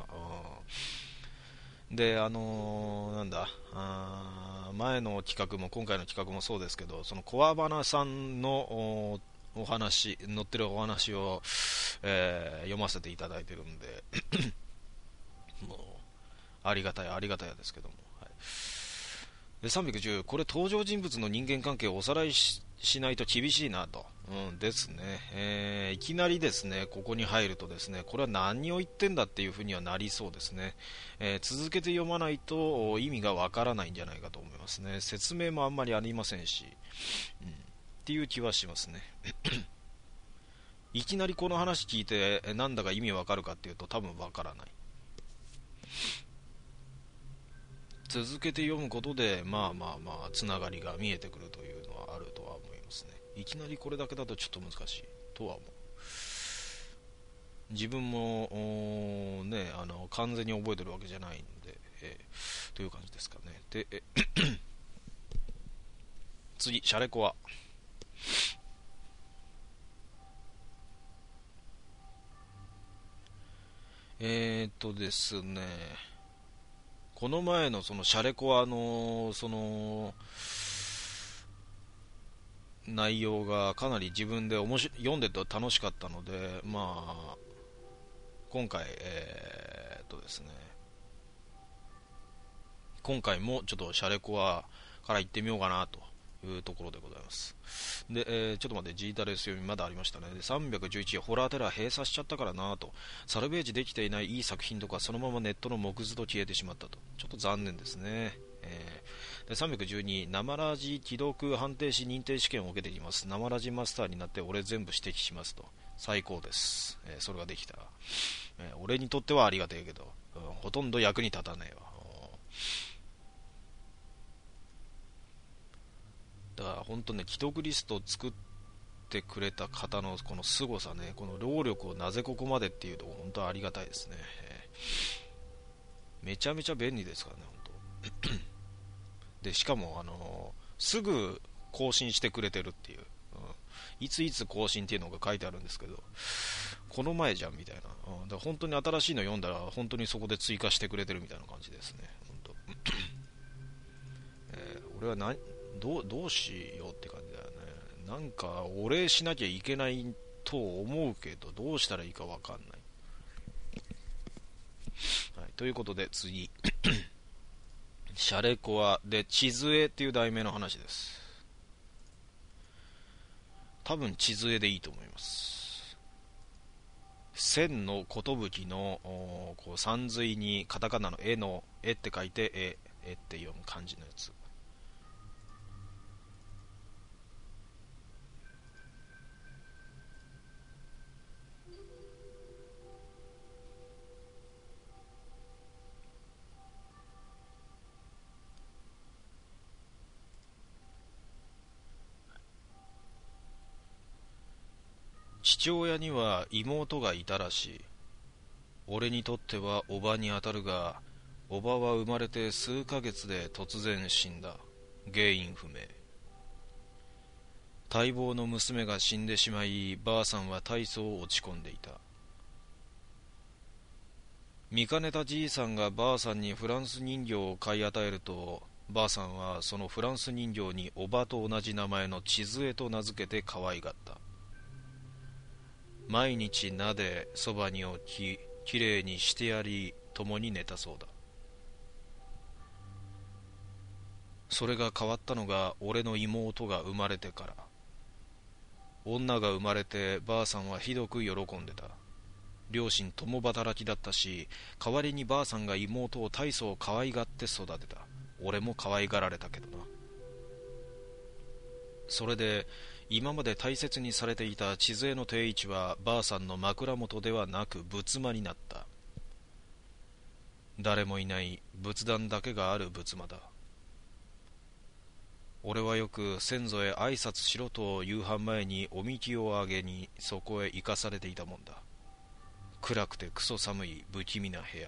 で、なんだ、前の企画も今回の企画もそうですけど、そのコアバナさんのお話、載ってるお話を、読ませていただいてるんで、もうありがたい、ありがたいですけども。はい、で310これ登場人物の人間関係をおさらい しないと厳しいなと、ですね、いきなりですねここに入るとですね、これは何を言ってんだっていう風にはなりそうですね、続けて読まないと意味がわからないんじゃないかと思いますね。説明もあんまりありませんし、っていう気はしますねいきなりこの話聞いてなんだか意味わかるかっていうと多分わからない。続けて読むことでつながりが見えてくるというのはあるとは思いますね。いきなりこれだけだとちょっと難しいとは思う。自分もね完全に覚えてるわけじゃないんで、という感じですかね。で次シャレコア、ですね、この前のそのシャレコアのその内容がかなり自分で読んでて楽しかったので、今回ですね、今回もちょっとシャレコアから行ってみようかなというところでございます。で、ちょっと待って、ジータレス読みまだありましたね。で311ホラーテラー閉鎖しちゃったからなと、サルベージできていないいい作品とかそのままネットの木図と消えてしまったと、ちょっと残念ですね。で312生ラジ既読判定士認定試験を受けてきます。生ラジマスターになって俺全部指摘しますと。最高です、それができたら、俺にとってはありがたいけど、ほとんど役に立たねえわ。だから本当ね、既読リストを作ってくれた方のこの凄さね、この労力をなぜここまでっていうと本当はありがたいですね。めちゃめちゃ便利ですからね、本当でしかもすぐ更新してくれてるっていう、いついつ更新っていうのが書いてあるんですけど、 この前じゃんみたいな、だから本当に新しいの読んだら本当にそこで追加してくれてるみたいな感じですね。本当俺はどうしようって感じだよね。なんかお礼しなきゃいけないと思うけど、どうしたらいいかわかんない。はい、ということで次シャレコアで地図絵っていう題名の話です。多分地図絵でいいと思います。千の寿のこう山水にカタカナの絵の絵って書いて絵って読む感じのやつ。父親には妹がいたらしい。俺にとっては叔母にあたるが、叔母は生まれて数ヶ月で突然死んだ。原因不明。待望の娘が死んでしまい、ばあさんは大層落ち込んでいた。見かねたじいさんがばあさんにフランス人形を買い与えると、ばあさんはそのフランス人形に叔母と同じ名前の千杖と名付けて可愛がった。毎日撫でそばに置き、きれいにしてやり、共に寝たそうだ。それが変わったのが俺の妹が生まれてから。女が生まれてばあさんはひどく喜んでた。両親共働きだったし、代わりにばあさんが妹を大層可愛がって育てた。俺も可愛がられたけどな。それで今まで大切にされていた千杖の定位置はばあさんの枕元ではなく仏間になった。誰もいない仏壇だけがある仏間だ。俺はよく先祖へ挨拶しろと夕飯前におみきをあげにそこへ行かされていたもんだ。暗くてクソ寒い不気味な部屋。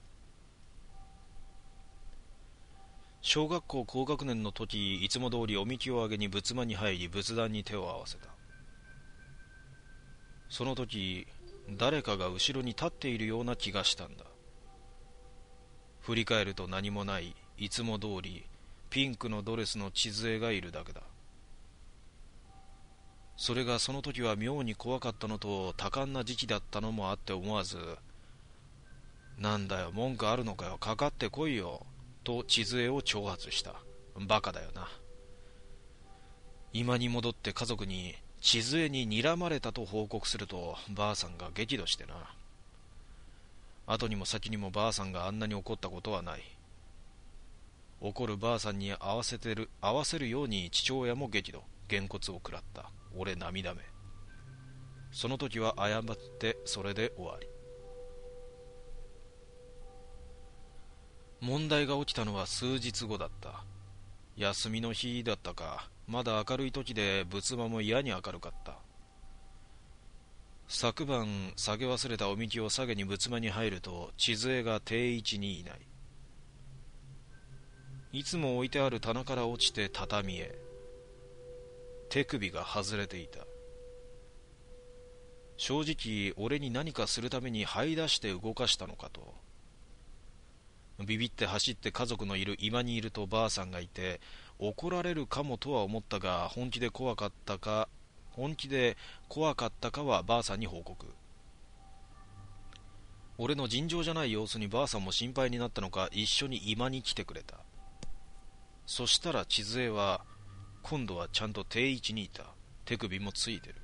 小学校高学年の時、いつも通りおみきをあげに仏間に入り仏壇に手を合わせた。その時誰かが後ろに立っているような気がしたんだ。振り返ると何もない、いつも通りピンクのドレスの千杖がいるだけだ。それがその時は妙に怖かったのと多感な時期だったのもあって思わず、なんだよ文句あるのかよ、かかってこいよと千杖を挑発した。バカだよな。今に戻って家族に千杖に睨まれたと報告するとばあさんが激怒してな。後にも先にもばあさんがあんなに怒ったことはない。怒るばあさんに合わせるように父親も激怒、げんこつを食らった。俺涙目。その時は謝ってそれで終わり。問題が起きたのは数日後だった。休みの日だったか、まだ明るい時で仏間も嫌に明るかった。昨晩下げ忘れたおみきを下げに仏間に入ると千杖が定位置にいない。いつも置いてある棚から落ちて畳へ。手首が外れていた。正直俺に何かするために這い出して動かしたのかと。ビビって走って家族のいる居間にいるとばあさんがいて、怒られるかもとは思ったが、本気で怖かったかはばあさんに報告。俺の尋常じゃない様子にばあさんも心配になったのか、一緒に居間に来てくれた。そしたら千杖は今度はちゃんと定位置にいた。手首もついてる。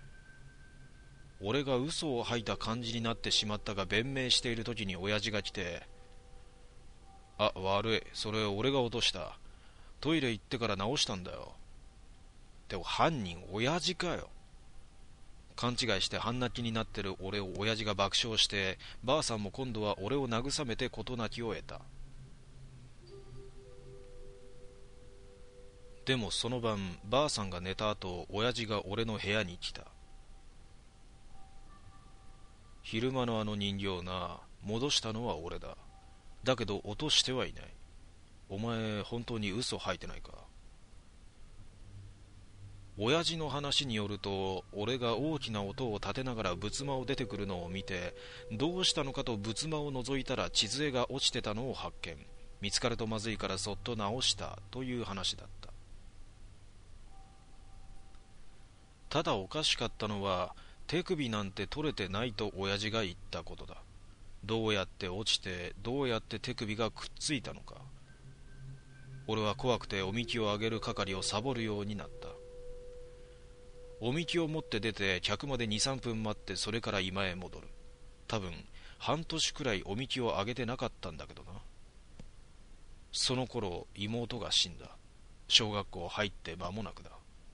俺が嘘を吐いた感じになってしまったが弁明している時に親父が来て、あ、悪い、それ俺が落とした。トイレ行ってから直したんだよ。でも犯人親父かよ。勘違いして半泣きになってる俺を親父が爆笑して、ばあさんも今度は俺を慰めて事なきを得た。でもその晩ばあさんが寝た後、親父が俺の部屋に来た。昼間のあの人形な、戻したのは俺だ。だけど落としてはいない。お前本当に嘘吐いてないか。 親父の話によると、俺が大きな音を立てながら仏間を出てくるのを見て、どうしたのかと仏間を覗いたら地図絵が落ちてたのを発見。見つかるとまずいからそっと直したという話だった。ただおかしかったのは、手首なんて取れてないと親父が言ったことだ。どうやって落ちて、どうやって手首がくっついたのか。俺は怖くておみきをあげる係をサボるようになった。おみきを持って出て客まで2、3分待って、それから居間へ戻る。多分半年くらいおみきをあげてなかったんだけどな。その頃妹が死んだ。小学校入って間もなくだ。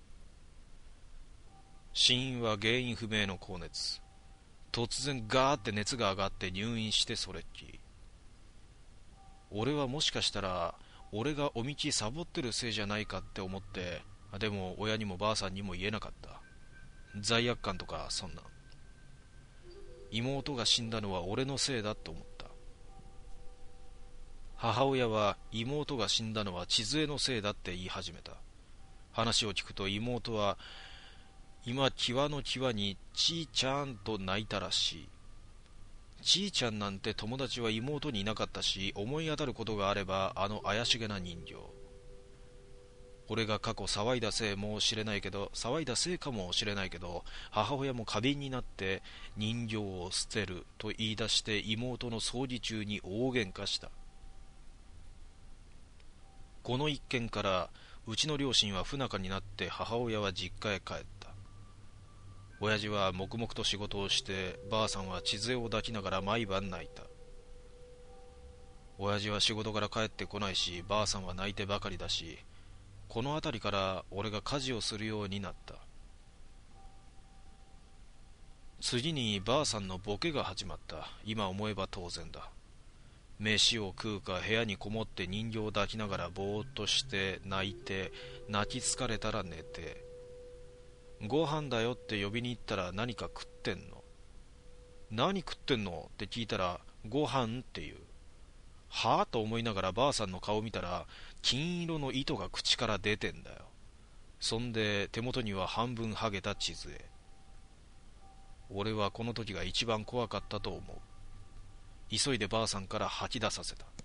死因は原因不明の高熱。突然ガーって熱が上がって入院してそれっきり。俺はもしかしたら俺がおみきサボってるせいじゃないかって思って、でも親にもばあさんにも言えなかった。罪悪感とかそんな。妹が死んだのは俺のせいだと思った。母親は妹が死んだのは千鶴のせいだって言い始めた。話を聞くと妹は今際の際にちーちゃんと泣いたらしい。ちーちゃんなんて友達は妹にいなかったし、思い当たることがあればあの怪しげな人形。俺が過去騒いだせいもしれないけど、騒いだせいかもしれないけど、母親も過敏になって人形を捨てると言い出して妹の葬儀中に大喧嘩した。この一件からうちの両親は不仲になって母親は実家へ帰った。親父は黙々と仕事をして、ばあさんは千鶴を抱きながら毎晩泣いた。親父は仕事から帰ってこないし、ばあさんは泣いてばかりだし、この辺りから俺が家事をするようになった。次にばあさんのボケが始まった。今思えば当然だ。飯を食うか部屋にこもって人形を抱きながらぼーっとして泣いて、泣き疲れたら寝て、ご飯だよって呼びに行ったら何か食ってんの。何食ってんのって聞いたらご飯っていう。はぁと思いながらばあさんの顔見たら金色の糸が口から出てんだよ。そんで手元には半分はげた地図絵。俺はこの時が一番怖かったと思う。急いでばあさんから吐き出させた。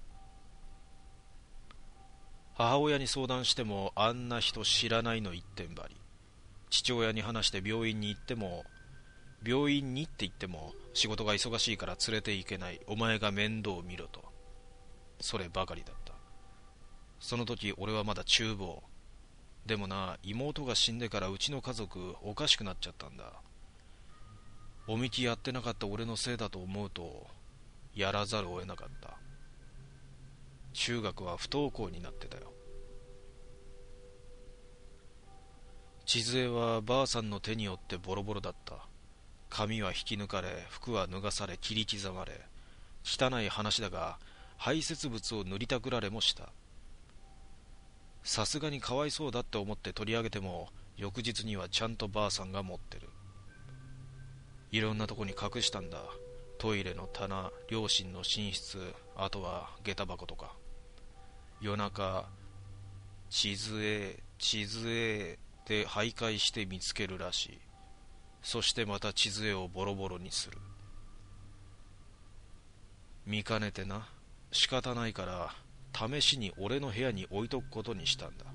母親に相談してもあんな人知らないの一点張り。父親に話して病院に行っても、病院にって言っても仕事が忙しいから連れて行けない、お前が面倒を見ろと。そればかりだった。その時俺はまだ厨房。でもな、妹が死んでからうちの家族おかしくなっちゃったんだ。おみきやってなかった俺のせいだと思うとやらざるを得なかった。中学は不登校になってたよ。千鶴絵はばあさんの手によってボロボロだった。髪は引き抜かれ、服は脱がされ、切り刻まれ、汚い話だが排泄物を塗りたくられもした。さすがにかわいそうだって思って取り上げても、翌日にはちゃんとばあさんが持ってる。いろんなとこに隠したんだ。トイレの棚、両親の寝室、あとは下駄箱とか。夜中、千鶴絵、千鶴絵で徘徊して見つけるらしい。そしてまた地図絵をボロボロにする。見かねてな、仕方ないから試しに俺の部屋に置いとくことにしたんだ。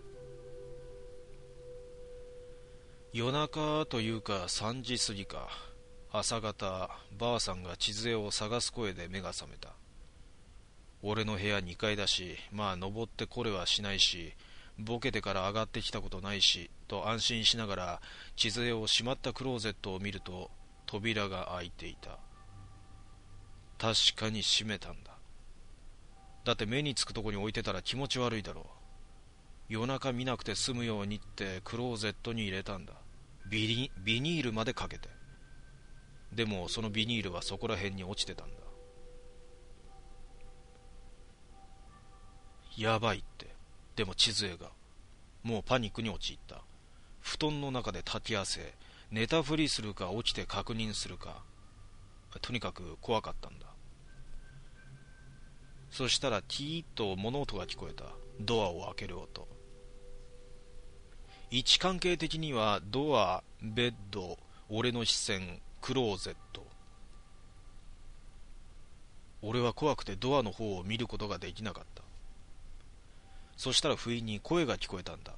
夜中というか3時過ぎか、朝方ばあさんが地図絵を探す声で目が覚めた。俺の部屋2階だし、まあ登ってこれはしないし、ボケてから上がってきたことないしと安心しながら地図絵をしまったクローゼットを見ると、扉が開いていた。確かに閉めたんだ。だって目につくとこに置いてたら気持ち悪いだろう。夜中見なくて済むようにってクローゼットに入れたんだ。ビニールまでかけて。でもそのビニールはそこら辺に落ちてたんだ。やばいって。でも地図絵がもうパニックに陥った。布団の中で炊き汗、寝たふりするか起きて確認するか、とにかく怖かったんだ。そしたらキーッと物音が聞こえた。ドアを開ける音。 位置関係的にはドア、ベッド、俺の視線、クローゼット。俺は怖くてドアの方を見ることができなかった。そしたら不意に声が聞こえたんだ。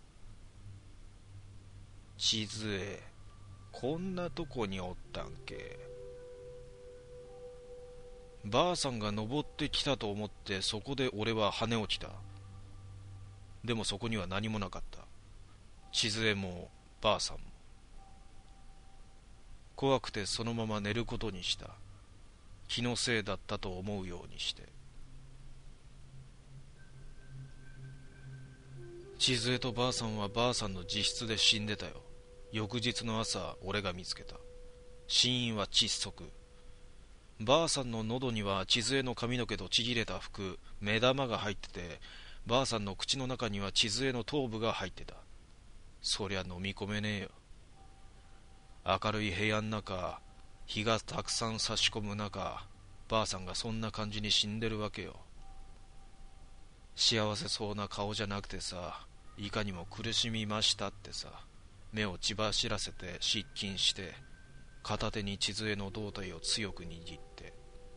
静江、こんなとこにおったんけ。ばあさんが登ってきたと思ってそこで俺は跳ね落ちた。でもそこには何もなかった。静江もばあさんも。怖くてそのまま寝ることにした。気のせいだったと思うようにして。静江とばあさんはばあさんの自室で死んでたよ。翌日の朝、俺が見つけた。死因は窒息。ばあさんの喉には静江の髪の毛とちぎれた服、目玉が入ってて、ばあさんの口の中には静江の頭部が入ってた。そりゃ飲み込めねえよ。明るい部屋の中、日がたくさん差し込む中、ばあさんがそんな感じに死んでるわけよ。幸せそうな顔じゃなくてさ、いかにも苦しみましたってさ、目を血走らせて失禁して、片手に静江の胴体を強く握って。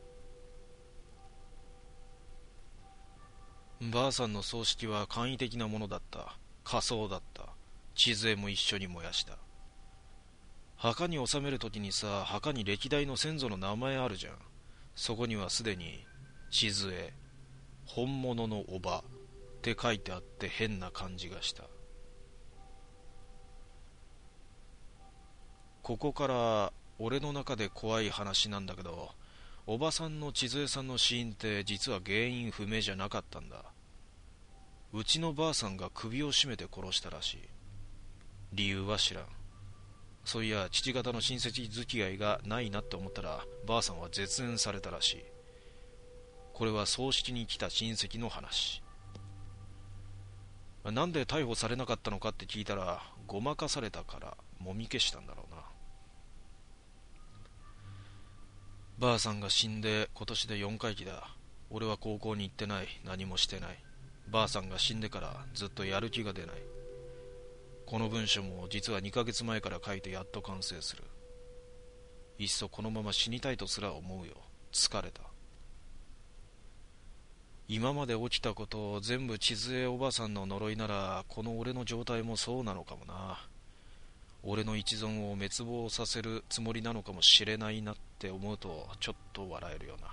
ばあさんの葬式は簡易的なものだった。火葬だった。静江も一緒に燃やした。墓に納めるときにさ、墓に歴代の先祖の名前あるじゃん。そこにはすでに静江、本物のおばって書いてあって変な感じがした。ここから俺の中で怖い話なんだけど、おばさんの静江さんの死因って実は原因不明じゃなかったんだ。うちのばあさんが首を絞めて殺したらしい。理由は知らん。そういや父方の親戚付き合いがないなって思ったら、ばあさんは絶縁されたらしい。これは葬式に来た親戚の話。なんで逮捕されなかったのかって聞いたら、ごまかされたからもみ消したんだろうな。ばあさんが死んで今年で4回忌だ。俺は高校に行ってない。何もしてない。ばあさんが死んでからずっとやる気が出ない。この文章も実は2ヶ月前から書いてやっと完成する。いっそこのまま死にたいとすら思うよ。疲れた。今まで起きたことを全部静江おばさんの呪いなら、この俺の状態もそうなのかもな。俺の一存を滅亡させるつもりなのかもしれないなって思うと、ちょっと笑えるよな。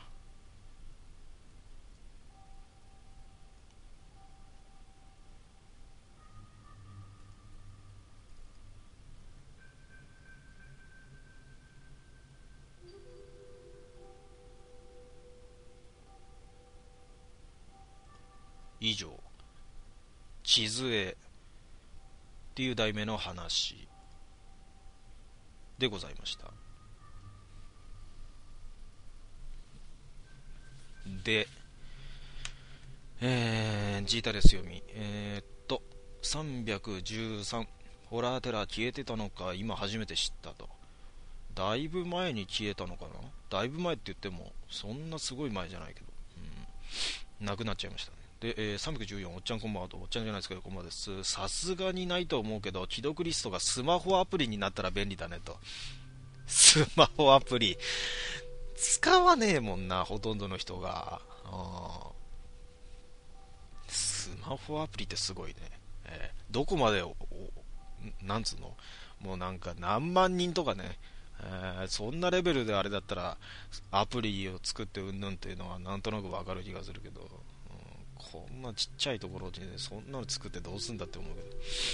以上、静江っていう題名の話でございました。で、ジータレス読み。313、ホラーテラー消えてたのか、今初めて知ったと。だいぶ前に消えたのかな。だいぶ前って言っても、そんなすごい前じゃないけど。なくなっちゃいましたね。で、314、おっちゃんこんばんはと、おっちゃんじゃないですけど、こんばんはです。さすがにないと思うけど、既読リストがスマホアプリになったら便利だねと。スマホアプリ。使わねえもんな、ほとんどの人が。スマホアプリってすごいね。どこまでなんつうの、もうなんか何万人とかね、そんなレベルであれだったらアプリを作ってうんぬんっていうのはなんとなくわかる気がするけど、こんなちっちゃいところで、ね、そんなの作ってどうすんだって思うけど、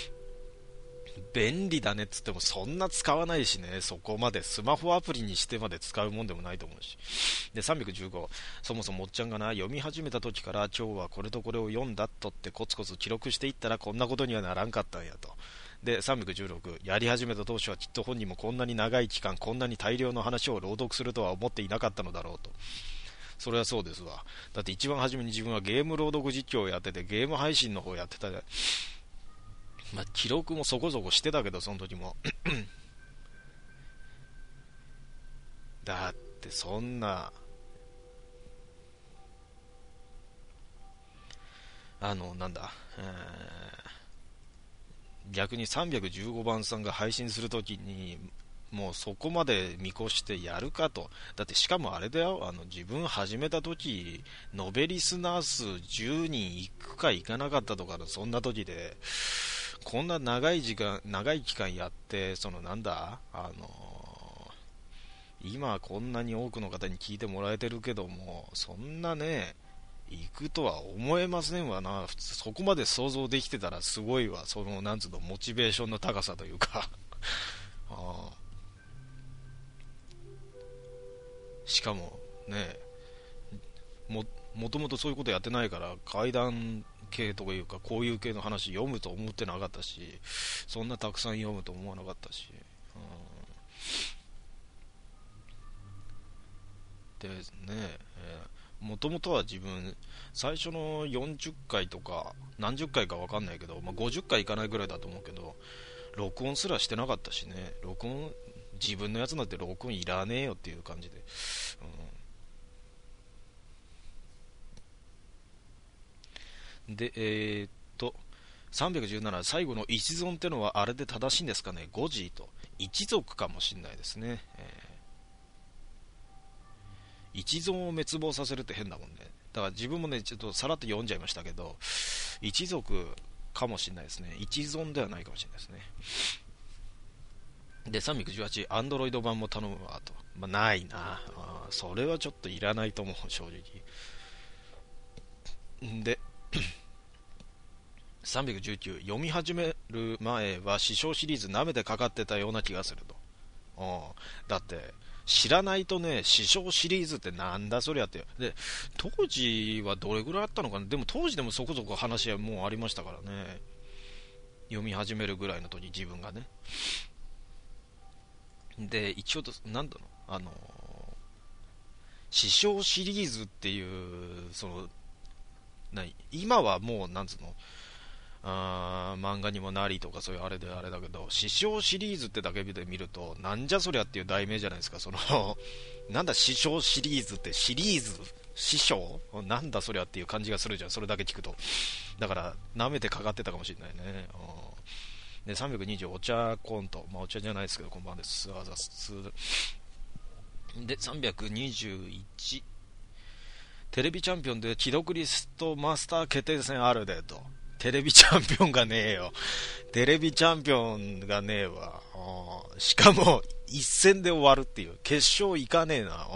便利だねっつってもそんな使わないしね、そこまでスマホアプリにしてまで使うもんでもないと思うし。で、315、そもそもおっちゃんがな、読み始めた時から今日はこれとこれを読んだとってコツコツ記録していったらこんなことにはならんかったんやと。で、316、やり始めた当初はきっと本人もこんなに長い期間こんなに大量の話を朗読するとは思っていなかったのだろうと。それはそうですわ。だって一番初めに自分はゲーム朗読実況をやってて、ゲーム配信の方やってた。まあ、記録もそこそこしてたけど、その時も。だってそんな、なんだ、 逆に315番さんが配信するときにもうそこまで見越してやるかと。だってしかもあれだよ、自分始めたとき延べリスナー数10人いくかいかなかったとかのそんな時で、こんな長い期間やって、そのなんだ、今こんなに多くの方に聞いてもらえてるけども、そんなね、行くとは思えませんわな。普通そこまで想像できてたらすごいわ。そのなんつうの、モチベーションの高さというかああ、しかもね、ももともとそういうことやってないから怪談系とかいうかこういう系の話読むと思ってなかったし、そんなたくさん読むと思わなかったし、でね、もともとは自分最初の40回とか何十回か分かんないけど、50回いかないぐらいだと思うけど、録音すらしてなかったしね。自分のやつなんて録音いらねえよっていう感じで、で317、最後の一存ってのはあれで正しいんですかね。ゴジーと一族かもしれないですね、一存を滅亡させるって変だもんね。だから自分もねちょっとさらっと読んじゃいましたけど、一族かもしれないですね。一存ではないかもしれないですね。で318、アンドロイド版も頼むわと、ないなそれはちょっといらないと思う正直で319、読み始める前は師匠シリーズ舐めてかかってたような気がすると。だって知らないとね、師匠シリーズってなんだそりゃって。で当時はどれぐらいあったのかな。でも当時でもそこそこ話はもうありましたからね、読み始めるぐらいの時自分がね。で一応なんだの師匠シリーズっていうその今はもうなんつうの、漫画にもなりとかそういうあれであれだけど、師匠シリーズってだけで見るとなんじゃそりゃっていう題名じゃないですか。そのなんだ師匠シリーズって、シリーズ師匠なんだそりゃっていう感じがするじゃん、それだけ聞くと。だから舐めてかかってたかもしれないね。で320、お茶コント、お茶じゃないですけどこんばんです。あざす。で321、テレビチャンピオンで既読リストマスター決定戦あるでと。テレビチャンピオンがねえよ。テレビチャンピオンがねえわ。しかも一戦で終わるっていう、決勝行かねえな。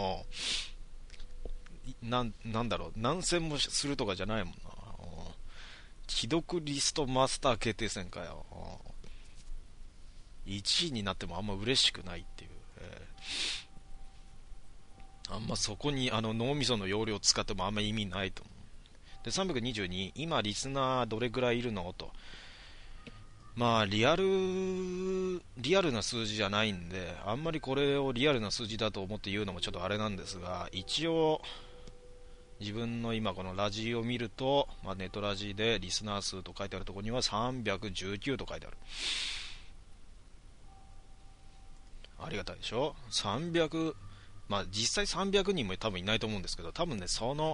なんだろう、何戦もするとかじゃないもんな。既読リストマスター決定戦かよ。1位になってもあんま嬉しくないっていう、あんまそこに脳みその容量を使ってもあんま意味ないと思う。で322、今リスナーどれぐらいいるのと。リアルな数字じゃないんで、あんまりこれをリアルな数字だと思って言うのもちょっとあれなんですが、一応自分の今このラジを見ると、ネトラジでリスナー数と書いてあるところには319と書いてある。ありがたいでしょ。300、実際300人も多分いないと思うんですけど、多分ねその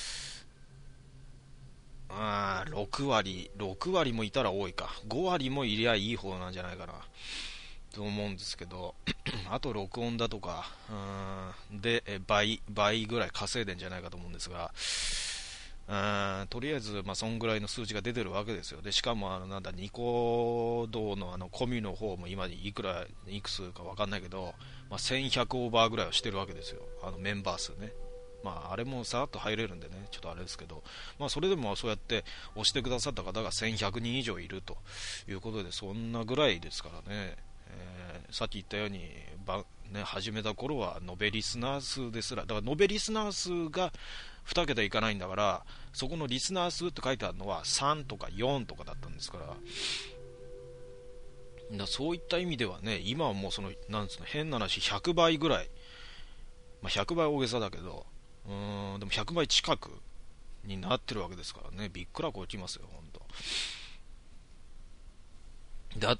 6割もいたら多いか、5割もいりゃいい方なんじゃないかなと思うんですけどあと録音だとかで倍ぐらい稼いでんじゃないかと思うんですが、とりあえずそんぐらいの数字が出てるわけですよ。でしかもニコ動のコミュの方も今いくつか分かんないけど、1100オーバーぐらいはしてるわけですよ、メンバー数ね。あれもさらっと入れるんでね、ちょっとあれですけど、それでもそうやって押してくださった方が1100人以上いるということで、そんなぐらいですからね。さっき言ったように始めた頃は延べリスナー数ですら、だから延べリスナー数が2桁いかないんだから、そこのリスナー数って書いてあるのは3とか4とかだったんですから、そういった意味ではね、今はもうなんつうの、変な話100倍ぐらい、100倍大げさだけど、でも100倍近くになってるわけですからね、びっくらこきますよ本当。であと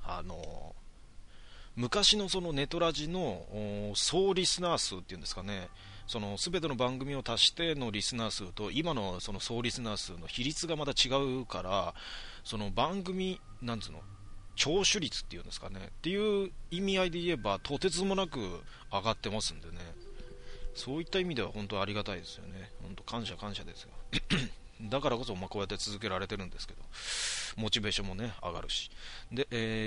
昔のそのネトラジの総リスナー数っていうんですかね、その全ての番組を足してのリスナー数と今のその総リスナー数の比率がまた違うから、その番組なんつうの、聴取率っていうんですかね、っていう意味合いで言えばとてつもなく上がってますんでね、そういった意味では本当ありがたいですよね。本当感謝感謝ですよだからこそこうやって続けられてるんですけど、モチベーションもね上がるし。で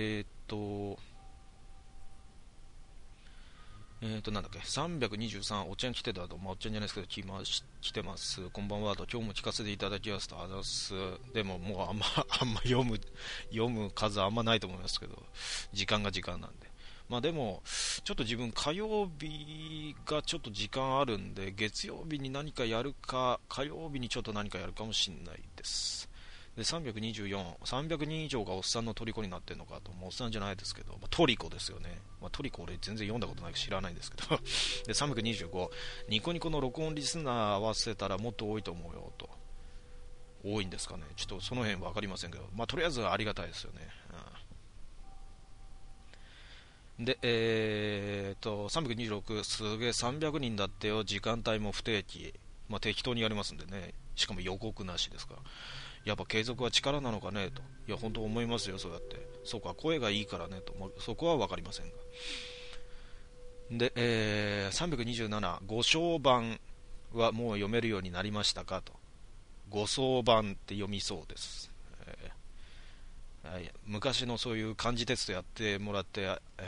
なんだっけ、323、おっちゃん来てたと、まあ、おっちゃんじゃないですけど、来てます。こんばんはと、今日も聞かせていただきますと、あざす。でももうあんま読む数あんまないと思いますけど、時間が時間なんで。まあでも、ちょっと自分火曜日がちょっと時間あるんで、月曜日に何かやるか、火曜日にちょっと何かやるかもしれないです。で、324、300人以上がおっさんの虜になってるのかと、もうおっさんじゃないですけど、まあ、トリコですよね。まあ、トリコ俺全然読んだことないか知らないんですけどで、325、ニコニコの録音リスナー合わせたらもっと多いと思うよと。多いんですかね。ちょっとその辺分かりませんけど、まあ、とりあえずありがたいですよね。で、326、すげえ300人だってよ、時間帯も不定期。まあ、適当にやりますんでね。しかも予告なしですから。やっぱ継続は力なのかねと。いや、本当思いますよ、そうやって。そうか、声がいいからねと。まあ、そこは分かりませんが。で、327、ご唱版はもう読めるようになりましたかと。ご相版って読みそうです。はい、昔のそういう漢字テストやってもらって、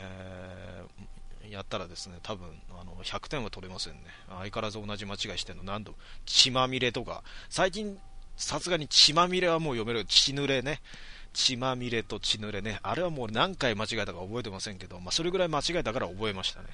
やったらですね、多分100点は取れませんね。相変わらず同じ間違いしてるの何度も。血まみれとか、最近さすがに血まみれはもう読める。血濡れね。血まみれと血濡れね。あれはもう何回間違えたか覚えてませんけど、まあ、それぐらい間違えたから覚えましたね。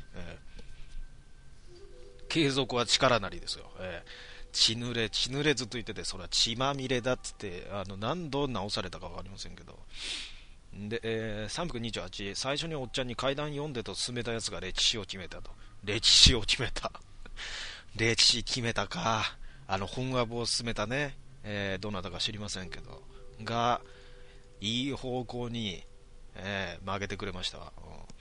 継続は力なりですよ。血濡れ、血濡れずっと言ってて、それは血まみれだっつって、何度直されたか分かりませんけど。で、328、最初におっちゃんに階段読んでと進めたやつが歴史を決めたと。歴史を決めた。歴史決めたか。本話を進めたね。どなたか知りませんけど。が、いい方向に、曲げてくれましたわ。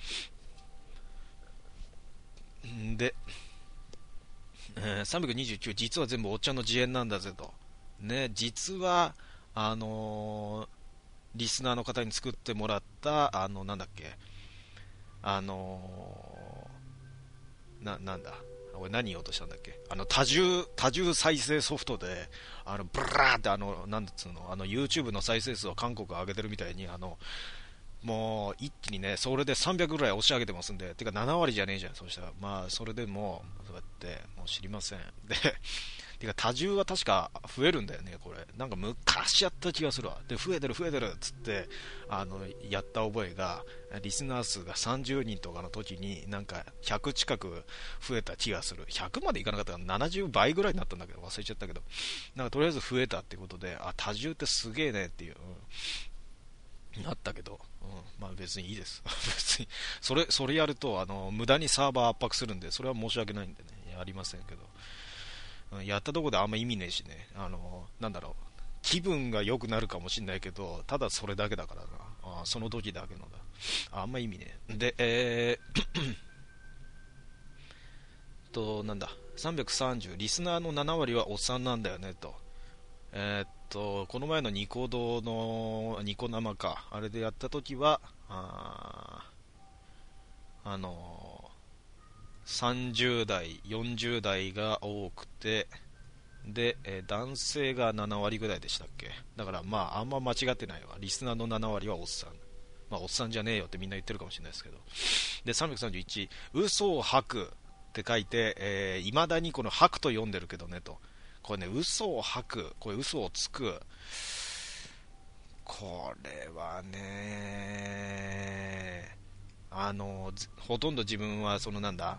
で、329、実は全部おっちゃんの自演なんだぜと。ね、実は、リスナーの方に作ってもらった、なんだっけ、なんだ、俺何言おうとしたんだっけ、多重再生ソフトで、ブラーって、なんつうの、YouTube の再生数を韓国上げてるみたいに、もう一気にね、それで300ぐらい押し上げてますんで、てか7割じゃねえじゃん、そうしたら。まあ、それでもう、そうやって、もう知りません。で、てか多重は確か増えるんだよね、これ。なんか昔やった気がするわ。で、増えてるっつって、やった覚えが、リスナー数が30人とかの時に、なんか100近く増えた気がする。100までいかなかったから70倍ぐらいになったんだけど、忘れちゃったけど。なんかとりあえず増えたってことで、あ、多重ってすげえねっていう。あったけど、まあ別にいいです。別に、それやると、無駄にサーバー圧迫するんで、それは申し訳ないんでね、やりませんけど、やったところであんま意味ねえしね、なんだろう、気分が良くなるかもしんないけど、ただそれだけだからな、その時だけのだ。あんま意味ねえ。で、なんだ、330、リスナーの7割はおっさんなんだよね、と。この前のニコ動のニコ生か、あれでやった時は、30代、40代が多くて、で、男性が7割ぐらいでしたっけ。だからまあ、あんま間違ってないわ。リスナーの7割はおっさん。まあ、おっさんじゃねえよってみんな言ってるかもしれないですけど。で、331、嘘を吐くって書いて、未だにこの吐くと読んでるけどねと。これね、嘘を吐く、これ嘘をつく、これはね、ほとんど自分はそのなんだ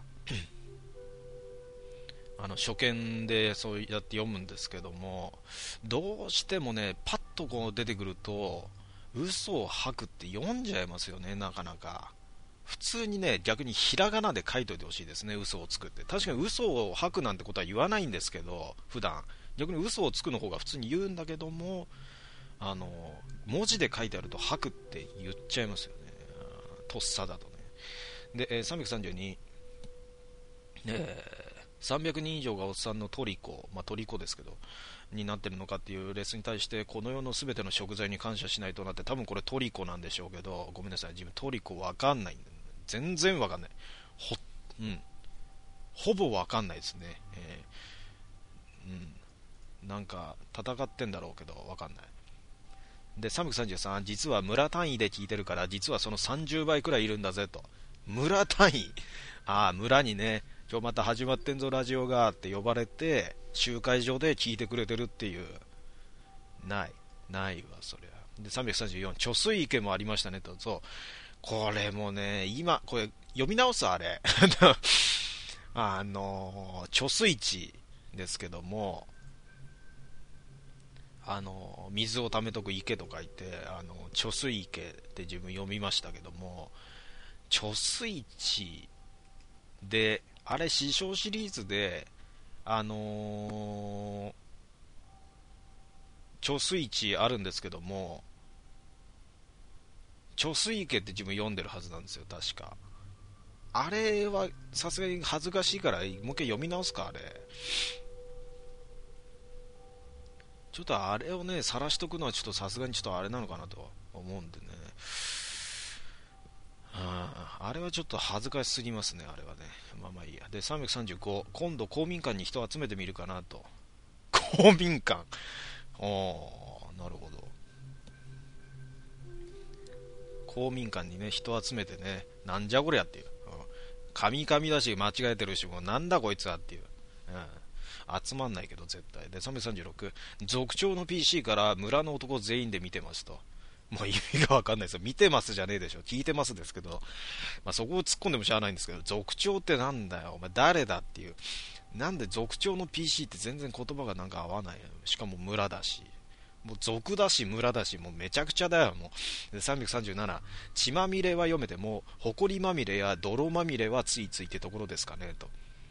初見でそうやって読むんですけども、どうしてもね、パッとこう出てくると嘘を吐くって読んじゃいますよね、なかなか。普通にね、逆にひらがなで書いといてほしいですね、嘘をつくって。確かに嘘を吐くなんてことは言わないんですけど、普段逆に嘘をつくの方が普通に言うんだけども、文字で書いてあると吐くって言っちゃいますよね、とっさだとね。で、332、 300人以上がおっさんのトリコ、トリコですけどになってるのかっていうレッスンに対して、この世の全ての食材に感謝しないとなって、多分これトリコなんでしょうけど、ごめんなさい、自分トリコわかんない、全然わかんない、うん、ほぼわかんないですね、なんか戦ってんだろうけどわかんない。で333、実は村単位で聞いてるから、実はその30倍くらいいるんだぜと。村単位、ああ村にね、今日また始まってんぞラジオがって呼ばれて集会所で聞いてくれてるっていう。ないわそりゃ。で334、貯水池もありましたねと。そう、これもね、今これ読み直すあれ貯水池ですけども、水を溜めとく池と書いて、貯水池って自分読みましたけども、貯水池で、あれ師匠シリーズで、貯水池あるんですけども、貯水池って自分読んでるはずなんですよ、確か。あれはさすがに恥ずかしいから、もう一回読み直すか、あれ。ちょっとあれをね、晒しとくのはちょっとさすがにちょっとあれなのかなと思うんでね。あれはちょっと恥ずかしすぎますね、あれはね。まあいいや。で、335、今度公民館に人を集めてみるかなと。公民館。なるほど。公民館にね、人を集めてね、なんじゃこりゃっていう。カミカミだし、間違えてるし、もうなんだこいつはっていう。集まんないけど絶対。で336、族長の PC から村の男全員で見てますと。もう意味がわかんないですよ。見てますじゃねえでしょ、聞いてますですけど、そこを突っ込んでもしゃあないんですけど、族長ってなんだよお前誰だっていう。なんで族長の PC って全然言葉がなんか合わない。しかも村だし、もう族だし村だし、もうめちゃくちゃだよもう。で337、血まみれは読めても埃まみれや泥まみれはついついってところですかねと。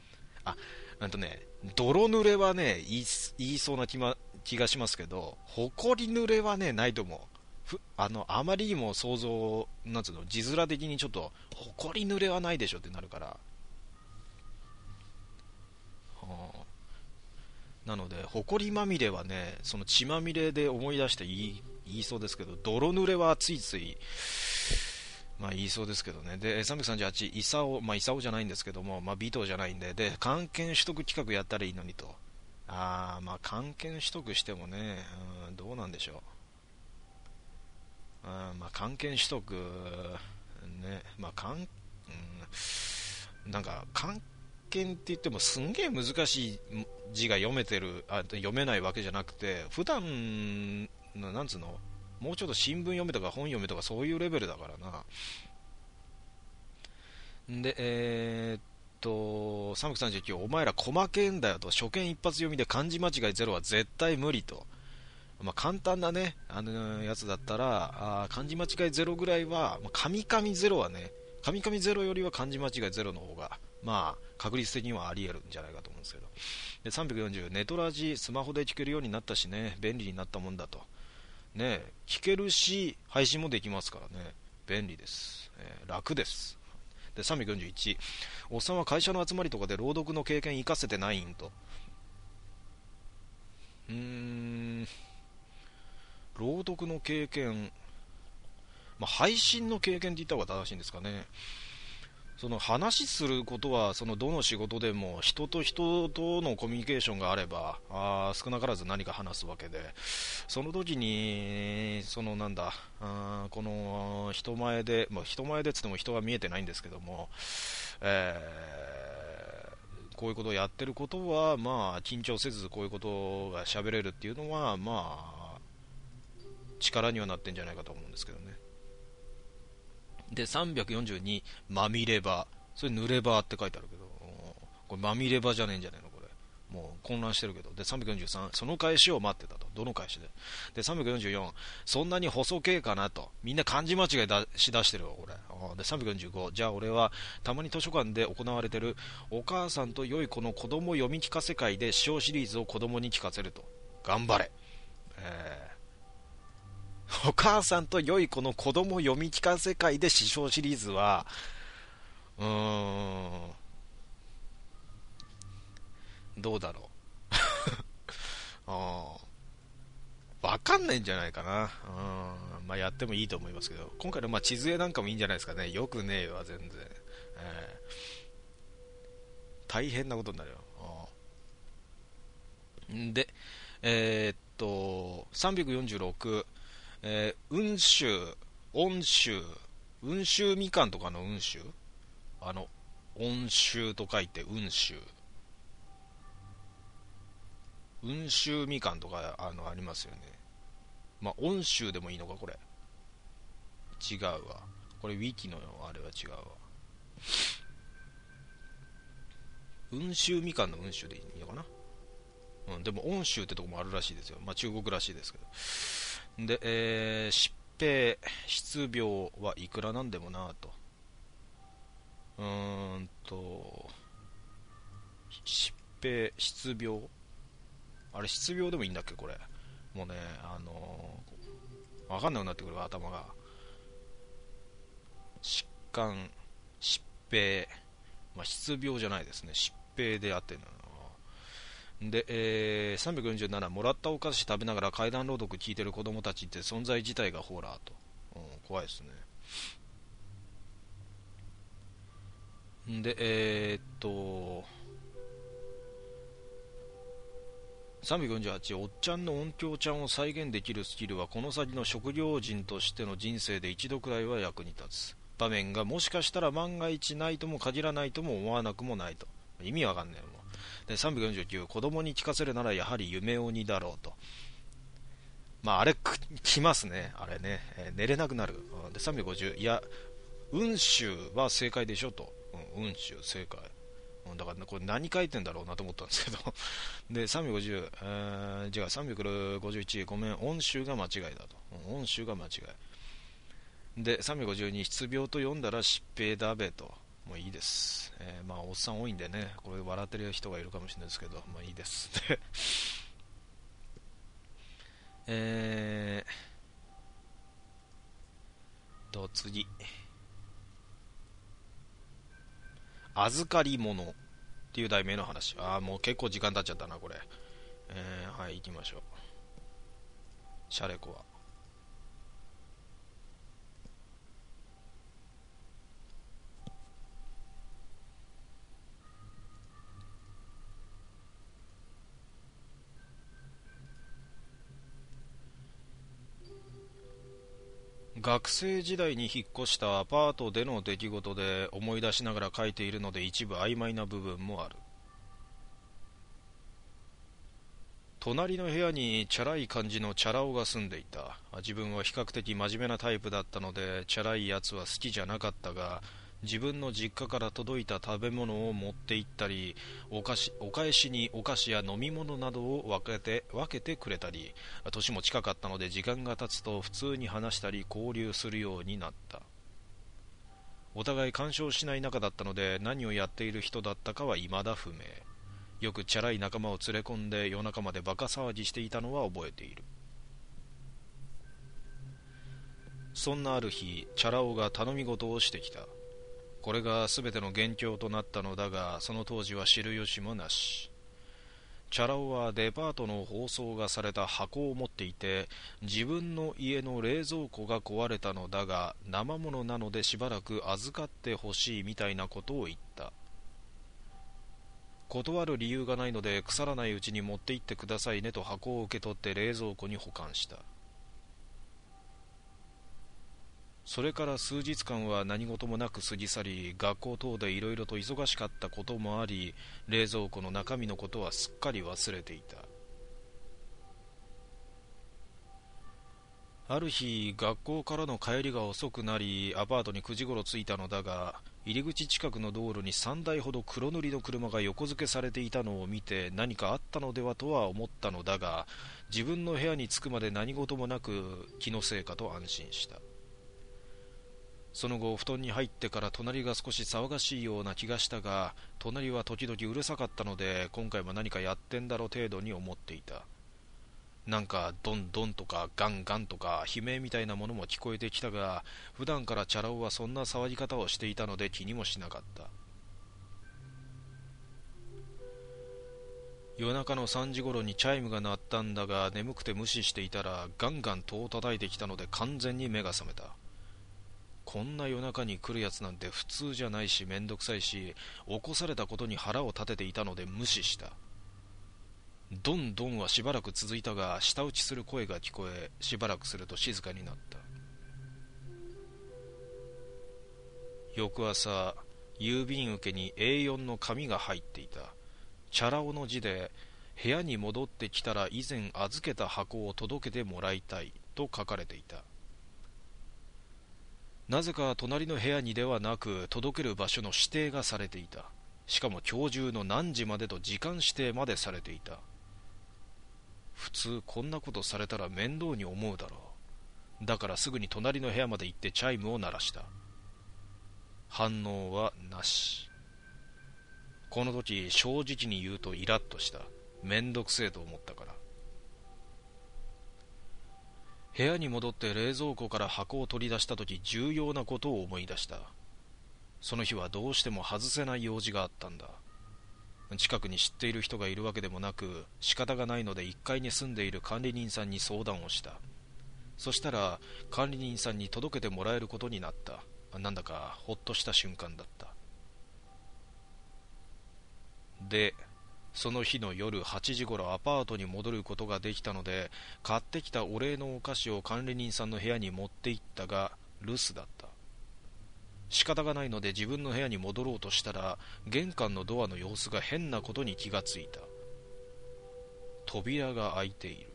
泥濡れはね、言いそうな気がしますけど、埃濡れはね、ないと思う。あまりにも想像、なんつうの、字面的にちょっと、埃濡れはないでしょってなるから。なので、埃まみれはね、その血まみれで思い出して言いそうですけど、泥濡れはついつい、言いそうですけどね。で、338、イサオ、イサオじゃないんですけども、ビトじゃないんで、漢検取得企画やったらいいのにと。漢検取得してもね、どうなんでしょう。漢検取得、ね、なんか、漢検って言ってもすんげえ難しい字が読めないわけじゃなくて、普段の、なんつうの、もうちょっと新聞読めとか本読めとかそういうレベルだからな。で、339、お前ら細けんだよと、初見一発読みで漢字間違いゼロは絶対無理と。簡単なね、やつだったら、漢字間違いゼロぐらいは、カミカミゼロはね、カミカミゼロよりは漢字間違いゼロの方が、確率的にはあり得るんじゃないかと思うんですけど。で、340、ネトラジスマホで聞けるようになったしね、便利になったもんだと。ね、聞けるし、配信もできますからね、便利です。楽です。で341、おっさんは会社の集まりとかで朗読の経験生かせてないんと。朗読の経験、配信の経験って言った方が正しいんですかね。その話することはそのどの仕事でも人と人とのコミュニケーションがあれば少なからず何か話すわけで、その時にそのこの人前で、人前でつっても人は見えてないんですけども、こういうことをやってることは緊張せずこういうことが喋れるっていうのは力にはなってんじゃないかと思うんですけどね。で342、まみれば、それ濡ればって書いてあるけど、これまみればじゃねえんじゃねえのこれ、もう混乱してるけど。で343、その返しを待ってたと。どの返しで。で344、そんなに細けえかなと。みんな漢字間違いしだしてるわこれ。で345、じゃあ俺はたまに図書館で行われてるお母さんと良い子の子供読み聞かせ会で詩をシリーズを子供に聞かせると。頑張れ。お母さんと良い子の子供読み聞かせ会で師匠シリーズは、 どうだろう。わかんないんじゃないかな。まあ、やってもいいと思いますけど、今回のまあ地図絵なんかもいいんじゃないですかね。よくねえわ、全然。大変なことになるよ。で、346、温州、温州、温州みかんとかの温州、温州と書いて温州。温州みかんとかありますよね。まあ、温州でもいいのか、これ。違うわ。これ、ウィキのあれは違うわ。温州みかんの温州でいいのかな。でも、温州ってとこもあるらしいですよ。まあ、中国らしいですけど。で、疾病、失病はいくらなんでもなと。疾病、失病、あれ、失病でもいいんだっけ、これ。もうね、わかんなくなってくるわ、頭が。疾患、疾病、まあ、失病じゃないですね。疾病であってんの。で、347、もらったお菓子食べながら怪談朗読聞いてる子供たちって存在自体がホラーと。怖いですね。で、348、おっちゃんの音響ちゃんを再現できるスキルはこの先の職業人としての人生で一度くらいは役に立つ場面がもしかしたら万が一ないとも限らないとも思わなくもないと。意味わかんないよ。もうで、349、子供に聞かせるならやはり夢鬼だろうと。まあ、あれ来ますね、あれね、寝れなくなる。で、350、いや、雲州は正解でしょと。雲州正解。だから、ね、これ何書いてんだろうなと思ったんですけどで、350、違う、351、ごめん、音州が間違いだと。音州が間違い。で、352、失病と読んだら疾病だべと。もういいです。まあ、おっさん多いんでね、これ笑ってる人がいるかもしれないですけど、まあいいです。で、次。預かり物っていう題名の話。もう結構時間経っちゃったな、これ。はい、行きましょう。シャレコは。学生時代に引っ越したアパートでの出来事で思い出しながら書いているので一部曖昧な部分もある。隣の部屋にチャラい感じのチャラ男が住んでいた。自分は比較的真面目なタイプだったのでチャラいやつは好きじゃなかったが、自分の実家から届いた食べ物を持って行ったり、お返しにお菓子や飲み物などを分けてくれたり、年も近かったので時間が経つと普通に話したり交流するようになった。お互い干渉しない仲だったので何をやっている人だったかは未だ不明。よくチャラい仲間を連れ込んで夜中までバカ騒ぎしていたのは覚えている。そんなある日、チャラ男が頼み事をしてきた。これが全ての元凶となったのだが、その当時は知る由もなし。チャラ男はデパートの包装がされた箱を持っていて、自分の家の冷蔵庫が壊れたのだが生物なのでしばらく預かってほしいみたいなことを言った。断る理由がないので腐らないうちに持って行ってくださいねと箱を受け取って冷蔵庫に保管した。それから数日間は何事もなく過ぎ去り、学校等でいろいろと忙しかったこともあり、冷蔵庫の中身のことはすっかり忘れていた。ある日、学校からの帰りが遅くなり、アパートに9時頃着いたのだが、入り口近くの道路に3台ほど黒塗りの車が横付けされていたのを見て何かあったのではとは思ったのだが、自分の部屋に着くまで何事もなく気のせいかと安心した。その後、布団に入ってから隣が少し騒がしいような気がしたが、隣は時々うるさかったので、今回も何かやってんだろ程度に思っていた。なんかドンドンとかガンガンとか悲鳴みたいなものも聞こえてきたが、普段からチャラ男はそんな騒ぎ方をしていたので気にもしなかった。 夜中の3時頃にチャイムが鳴ったんだが、眠くて無視していたらガンガン戸を叩いてきたので完全に目が覚めた。こんな夜中に来るやつなんて普通じゃないしめんどくさいし、起こされたことに腹を立てていたので無視した。ドンドンはしばらく続いたが、舌打ちする声が聞こえ、しばらくすると静かになった。翌朝、郵便受けに A4 の紙が入っていた。チャラ男の字で、部屋に戻ってきたら以前預けた箱を届けてもらいたいと書かれていた。なぜか隣の部屋にではなく、届ける場所の指定がされていた。しかも今日中の何時までと時間指定までされていた。普通こんなことされたら面倒に思うだろう。だからすぐに隣の部屋まで行ってチャイムを鳴らした。反応はなし。この時正直に言うとイラッとした。めんどくせえと思ったから。部屋に戻って冷蔵庫から箱を取り出した時、重要なことを思い出した。その日はどうしても外せない用事があったんだ。近くに知っている人がいるわけでもなく、仕方がないので1階に住んでいる管理人さんに相談をした。そしたら管理人さんに届けてもらえることになった。なんだかほっとした瞬間だった。で、その日の夜8時ごろアパートに戻ることができたので、買ってきたお礼のお菓子を管理人さんの部屋に持って行ったが留守だった。仕方がないので自分の部屋に戻ろうとしたら、玄関のドアの様子が変なことに気がついた。扉が開いている。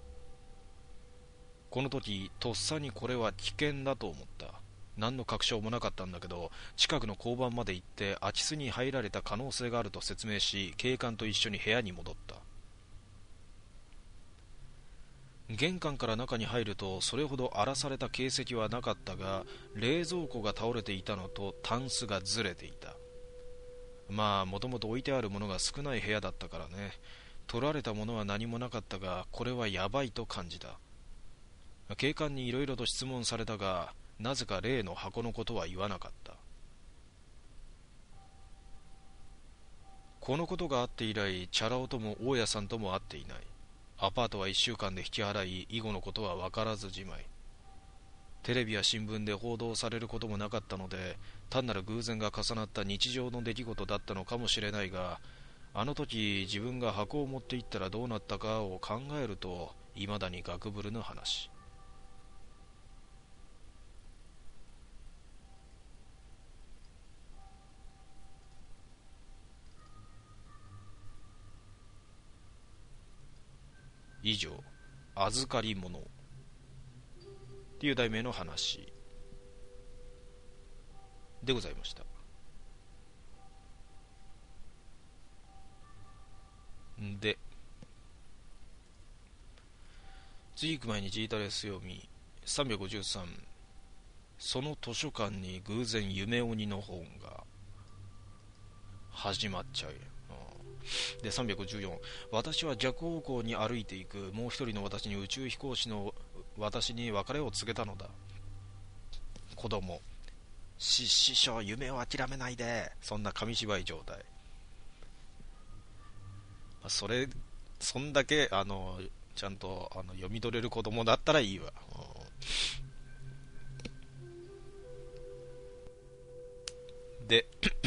この時とっさにこれは危険だと思った。何の確証もなかったんだけど、近くの交番まで行って空き巣に入られた可能性があると説明し、警官と一緒に部屋に戻った。玄関から中に入るとそれほど荒らされた形跡はなかったが、冷蔵庫が倒れていたのとタンスがずれていた。まあもともと置いてあるものが少ない部屋だったからね。取られたものは何もなかったが、これはやばいと感じた。警官にいろいろと質問されたが、なぜか例の箱のことは言わなかった。このことがあって以来、チャラ男とも大家さんとも会っていない。アパートは1週間で引き払い、以後のことは分からずじまい。テレビや新聞で報道されることもなかったので、単なる偶然が重なった日常の出来事だったのかもしれないが、あの時自分が箱を持って行ったらどうなったかを考えると、未だにガクブルの話。以上、預かり物っていう題名の話でございました。で、次行く前にジータレス読み353、その図書館に偶然夢鬼の本が始まっちゃうよ。で、354、私は逆方向に歩いていく。もう一人の私に宇宙飛行士の私に別れを告げたのだ。子供、師匠、夢を諦めないで。そんな紙芝居状態。そんだけちゃんと読み取れる子供だったらいいわ。で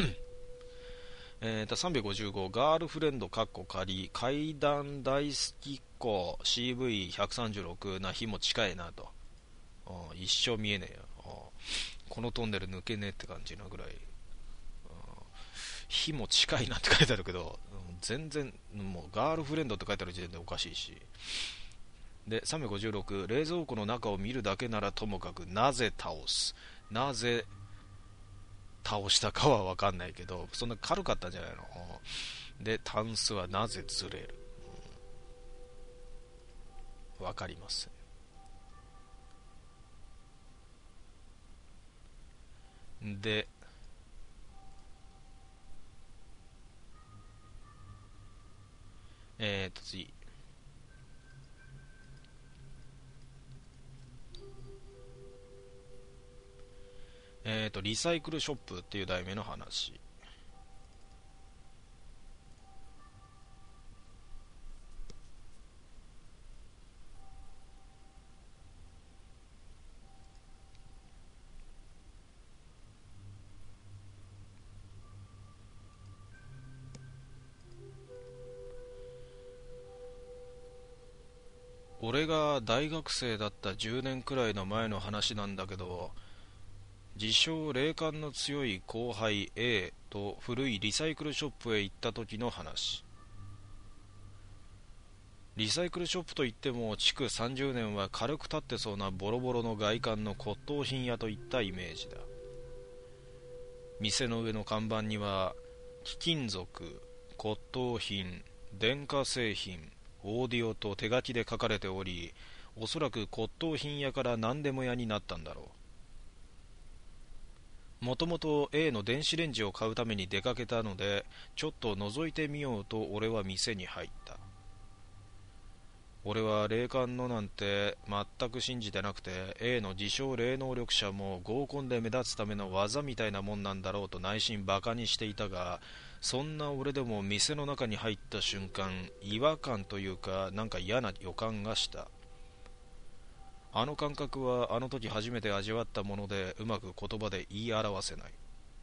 355、ガールフレンドかっこ仮階段大好きっ子 CV136 な日も近いなと。一生見えねえよ。このトンネル抜けねえって感じなぐらい。日も近いなって書いてあるけど、全然もうガールフレンドって書いてある時点でおかしいし。で356、冷蔵庫の中を見るだけならともかくなぜ倒す、なぜ倒したかは分かんないけど、そんな軽かったんじゃないの。でタンスはなぜずれる、分かりません。で次、リサイクルショップっていう題名の話。 俺が大学生だった10年くらいの前の話なんだけど、自称霊感の強い後輩 A と古いリサイクルショップへ行った時の話。リサイクルショップといっても築30年は軽く建ってそうなボロボロの外観の骨董品屋といったイメージだ。店の上の看板には貴金属、骨董品、電化製品、オーディオと手書きで書かれており、おそらく骨董品屋から何でも屋になったんだろう。もともと A の電子レンジを買うために出かけたので、ちょっと覗いてみようと俺は店に入った。俺は霊感のなんて全く信じてなくて、 A の自称霊能力者も合コンで目立つための技みたいなもんなんだろうと内心バカにしていたが、そんな俺でも店の中に入った瞬間、違和感というかなんか嫌な予感がした。あの感覚はあの時初めて味わったもので、うまく言葉で言い表せない。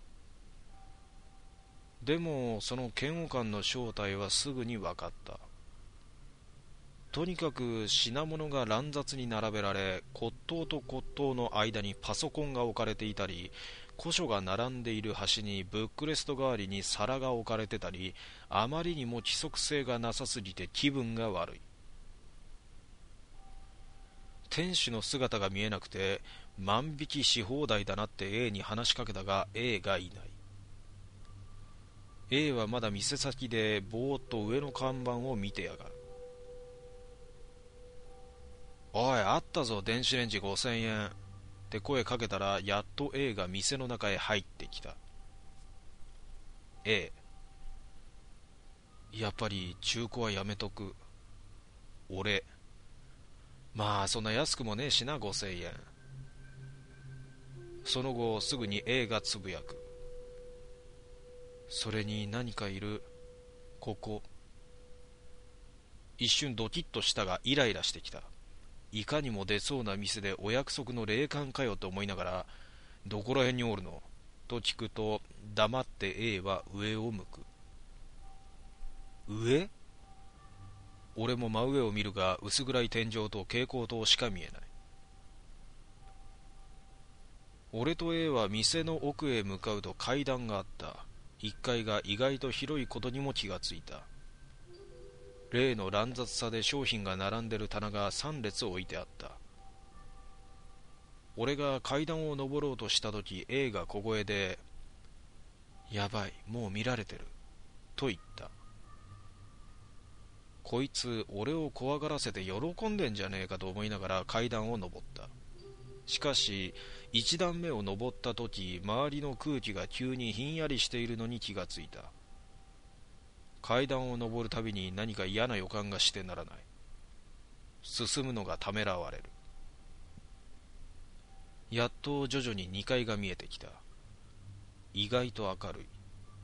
でもその嫌悪感の正体はすぐに分かった。とにかく品物が乱雑に並べられ、骨董と骨董の間にパソコンが置かれていたり、古書が並んでいる端にブックレスト代わりに皿が置かれてたり、あまりにも規則性がなさすぎて気分が悪い。店主の姿が見えなくて万引きし放題だなって A に話しかけたが A がいない。 A はまだ店先でぼーっと上の看板を見てやがる。おい、あったぞ電子レンジ5000円って声かけたら、やっと A が店の中へ入ってきた。 A、 やっぱり中古はやめとく。俺、まあそんな安くもねえしな5000円。その後すぐに A がつぶやく。それに何かいる、ここ。一瞬ドキッとしたがイライラしてきた。いかにも出そうな店でお約束の霊感かよと思いながら、どこら辺におるのと聞くと、黙って A は上を向く。上？俺も真上を見るが、薄暗い天井と蛍光灯しか見えない。俺と A は店の奥へ向かうと階段があった。1階が意外と広いことにも気がついた。例の乱雑さで商品が並んでる棚が3列置いてあった。俺が階段を登ろうとした時、 A が小声で「やばい、もう見られてる」と言った。こいつ俺を怖がらせて喜んでんじゃねえかと思いながら階段を登った。しかし一段目を登った時、周りの空気が急にひんやりしているのに気がついた。階段を登るたびに何か嫌な予感がしてならない。進むのがためらわれる。やっと徐々に2階が見えてきた。意外と明るい。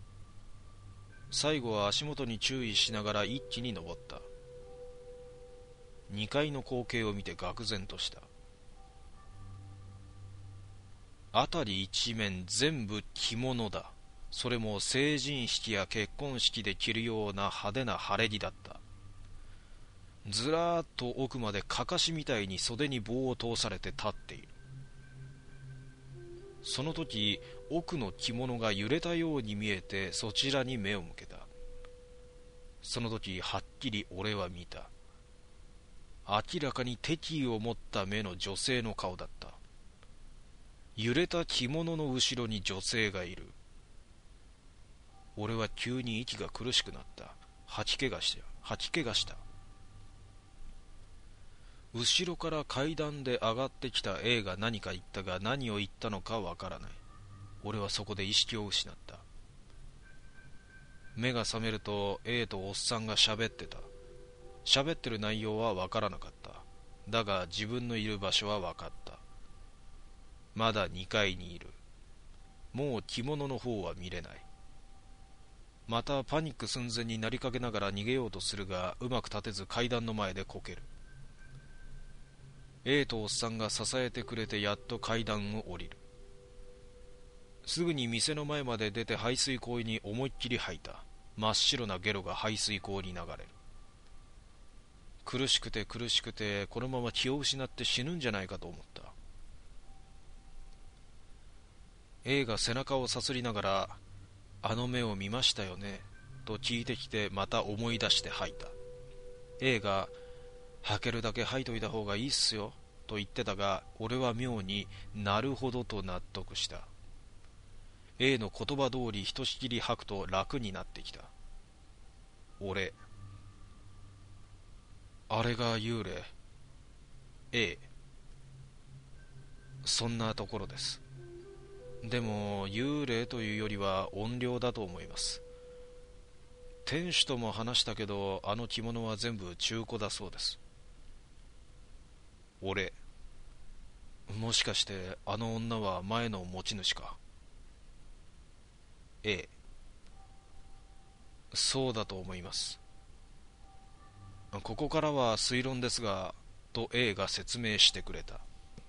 最後は足元に注意しながら一気に登った。2階の光景を見て愕然とした。辺り一面全部着物だ。それも成人式や結婚式で着るような派手な晴れ着だった。ずらーっと奥までかかしみたいに袖に棒を通されて立っている。その時奥の着物が揺れたように見えて、そちらに目を向けた。その時はっきり俺は見た。明らかに敵意を持った目の女性の顔だった。揺れた着物の後ろに女性がいる。俺は急に息が苦しくなった。吐き気がした。後ろから階段で上がってきた A が何か言ったが、何を言ったのかわからない。俺はそこで意識を失った。目が覚めると A とおっさんが喋ってた。喋ってる内容はわからなかった。だが自分のいる場所はわかった。まだ2階にいる。もう着物の方は見れない。またパニック寸前になりかけながら逃げようとするが、うまく立てず階段の前でこける。A とおっさんが支えてくれてやっと階段を降りる。すぐに店の前まで出て排水溝に思いっきり吐いた。真っ白なゲロが排水溝に流れる。 苦しくて苦しくてこのまま気を失って死ぬんじゃないかと思った。A が背中をさすりながら、あの目を見ましたよねと聞いてきて、また思い出して吐いた。A が、吐けるだけ吐いといた方がいいっすよと言ってたが、俺は妙になるほどと納得した。 A の言葉通りひとしきり吐くと楽になってきた。俺、あれが幽霊。 A、 そんなところです。でも幽霊というよりは怨霊だと思います。店主とも話したけど、あの着物は全部中古だそうです。俺、もしかしてあの女は前の持ち主か。A、 そうだと思います。ここからは推論ですが、と A が説明してくれた。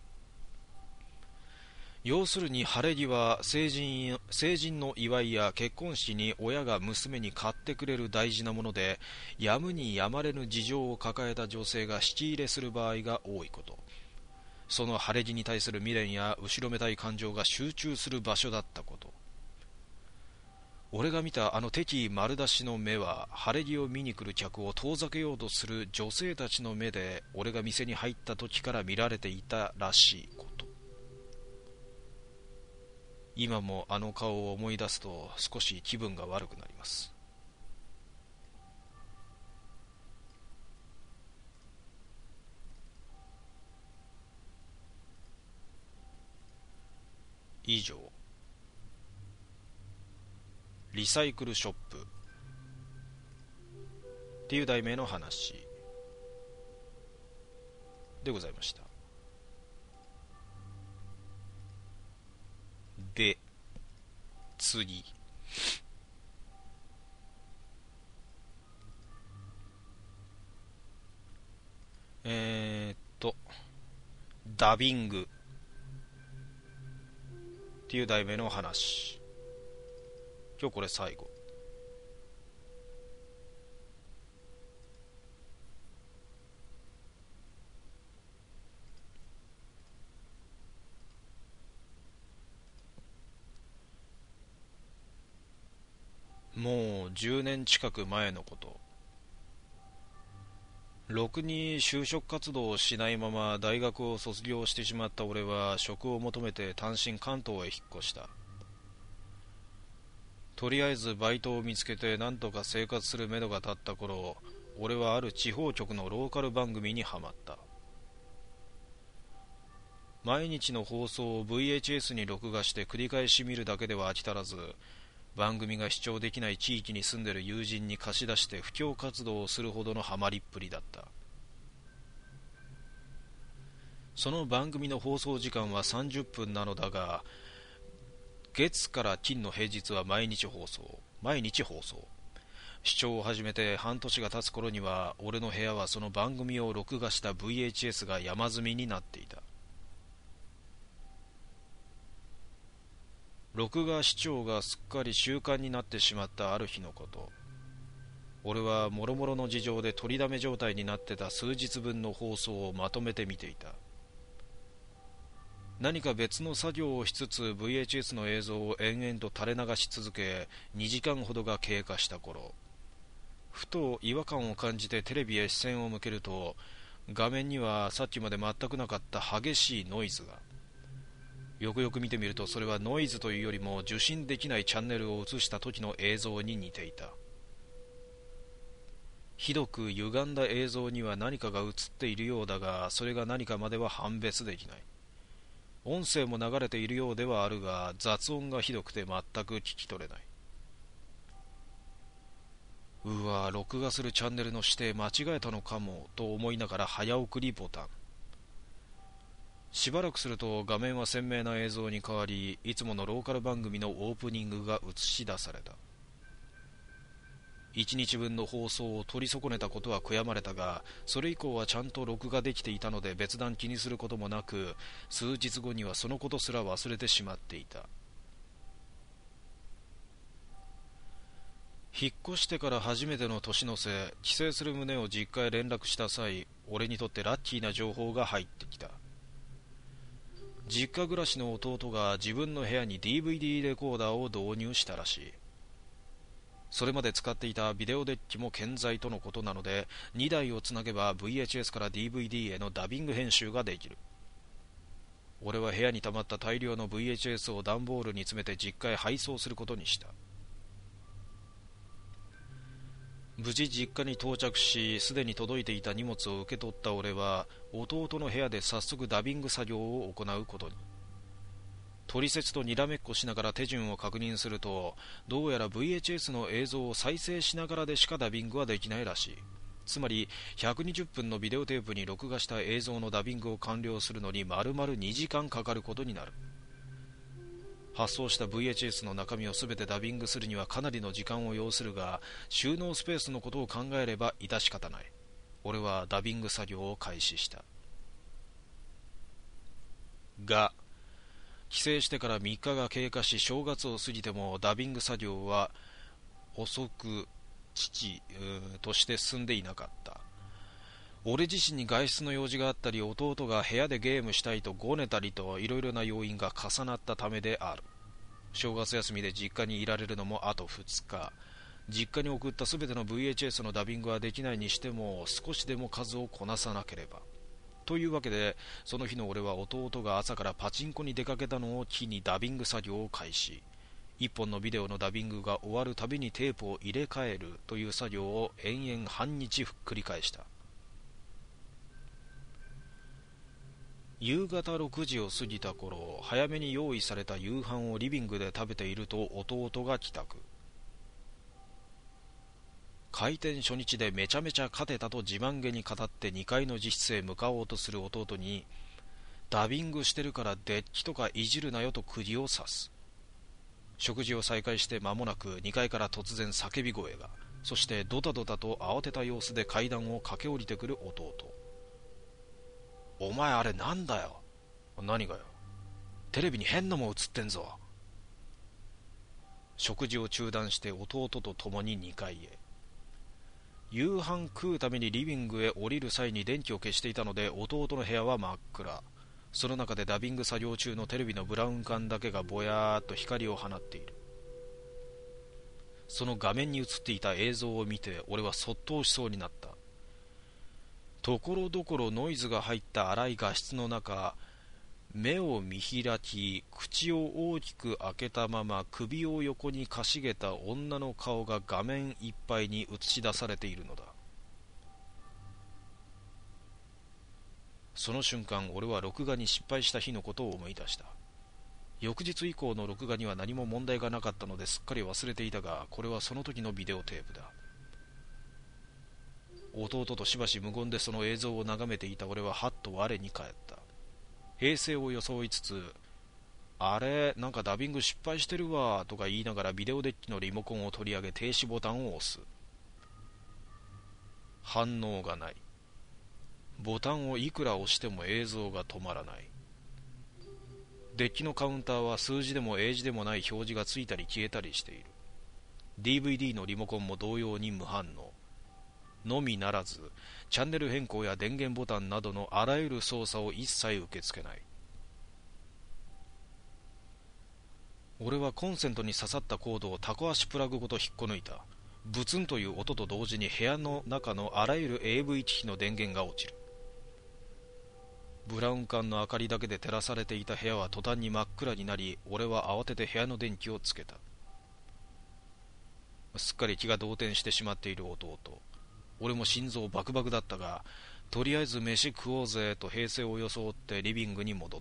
要するに晴れ着は成人の祝いや結婚式に親が娘に買ってくれる大事なもので、やむにやまれぬ事情を抱えた女性が引き入れする場合が多いこと。その晴れ着に対する未練や後ろめたい感情が集中する場所だったこと。俺が見たあの敵丸出しの目は、晴れ着を見に来る客を遠ざけようとする女性たちの目で、俺が店に入った時から見られていたらしいこと。今もあの顔を思い出すと少し気分が悪くなります。以上、リサイクルショップっていう題名の話でございました。で、次。ダビングっていう題名の話。今日これ最後。もう10年近く前のこと。ろくに就職活動をしないまま大学を卒業してしまった俺は、職を求めて単身関東へ引っ越した。とりあえずバイトを見つけてなんとか生活するめどが立った頃、俺はある地方局のローカル番組にはまった。毎日の放送を VHS に録画して繰り返し見るだけでは飽き足らず、番組が視聴できない地域に住んでる友人に貸し出して布教活動をするほどのハマりっぷりだった。その番組の放送時間は30分なのだが、月から金の平日は毎日放送。視聴を始めて半年が経つ頃には、俺の部屋はその番組を録画した VHS が山積みになっていた。録画視聴がすっかり習慣になってしまったある日のこと、俺はもろもろの事情で取りだめ状態になってた数日分の放送をまとめて見ていた。何か別の作業をしつつ VHS の映像を延々と垂れ流し続け、2時間ほどが経過した頃、ふと違和感を感じてテレビへ視線を向けると、画面にはさっきまで全くなかった激しいノイズが。よくよく見てみると、それはノイズというよりも受信できないチャンネルを映した時の映像に似ていた。ひどく歪んだ映像には何かが映っているようだが、それが何かまでは判別できない。音声も流れているようではあるが、雑音がひどくて全く聞き取れない。うわ、録画するチャンネルの指定間違えたのかもと思いながら早送りボタン。しばらくすると画面は鮮明な映像に変わり、いつものローカル番組のオープニングが映し出された。1日分の放送を取り損ねたことは悔やまれたが、それ以降はちゃんと録画できていたので別段気にすることもなく、数日後にはそのことすら忘れてしまっていた。 引っ越してから初めての年の瀬、帰省する旨を実家へ連絡した際、俺にとってラッキーな情報が入ってきた。実家暮らしの弟が自分の部屋に DVD レコーダーを導入したらしい。それまで使っていたビデオデッキも健在とのことなので、2台をつなげば VHS から DVD へのダビング編集ができる。俺は部屋に溜まった大量の VHS を段ボールに詰めて実家へ配送することにした。無事実家に到着し、すでに届いていた荷物を受け取った俺は、弟の部屋で早速ダビング作業を行うことに。取説とにらめっこしながら手順を確認すると、どうやら VHS の映像を再生しながらでしかダビングはできないらしい。つまり120分のビデオテープに録画した映像のダビングを完了するのに丸々2時間かかることになる。発送した VHS の中身を全てダビングするにはかなりの時間を要するが、収納スペースのことを考えれば致し方ない。俺はダビング作業を開始した。が、帰省してから3日が経過し正月を過ぎてもダビング作業は遅くとして進んでいなかった。俺自身に外出の用事があったり、弟が部屋でゲームしたいとごねたりと、いろいろな要因が重なったためである。正月休みで実家にいられるのもあと2日。実家に送ったすべての VHS のダビングはできないにしても、少しでも数をこなさなければ。というわけで、その日の俺は弟が朝からパチンコに出かけたのを機にダビング作業を開始。一本のビデオのダビングが終わるたびにテープを入れ替えるという作業を延々半日繰り返した。夕方6時を過ぎた頃、早めに用意された夕飯をリビングで食べていると弟が帰宅。開店初日でめちゃめちゃ勝てたと自慢げに語って2階の自室へ向かおうとする弟に、ダビングしてるからデッキとかいじるなよと釘を刺す。食事を再開して間もなく2階から突然叫び声が、そしてドタドタと慌てた様子で階段を駆け下りてくる弟。お前あれなんだよ。何がよ。テレビに変なもん映ってんぞ。食事を中断して弟と共に2階へ。夕飯食うためにリビングへ降りる際に電気を消していたので、弟の部屋は真っ暗。その中でダビング作業中のテレビのブラウン管だけがぼやーっと光を放っている。その画面に映っていた映像を見て俺はそっとしそうになった。ところどころノイズが入った荒い画質の中、目を見開き、口を大きく開けたまま首を横にかしげた女の顔が画面いっぱいに映し出されているのだ。その瞬間、俺は録画に失敗した日のことを思い出した。翌日以降の録画には何も問題がなかったのですっかり忘れていたが、これはその時のビデオテープだ。弟としばし無言でその映像を眺めていた俺ははっと我に返った。平静を装いつつ、あれ、なんかダビング失敗してるわとか言いながらビデオデッキのリモコンを取り上げ停止ボタンを押す。反応がない。ボタンをいくら押しても映像が止まらない。デッキのカウンターは数字でも英字でもない表示がついたり消えたりしている。DVD のリモコンも同様に無反応。のみならず、チャンネル変更や電源ボタンなどのあらゆる操作を一切受け付けない。俺はコンセントに刺さったコードをタコ足プラグごと引っこ抜いた。ブツンという音と同時に部屋の中のあらゆる AV 機器の電源が落ちる。ブラウン管の明かりだけで照らされていた部屋は途端に真っ暗になり、俺は慌てて部屋の電気をつけた。すっかり気が動転してしまっている弟。俺も心臓バクバクだったが、とりあえず飯食おうぜと平静を装ってリビングに戻った。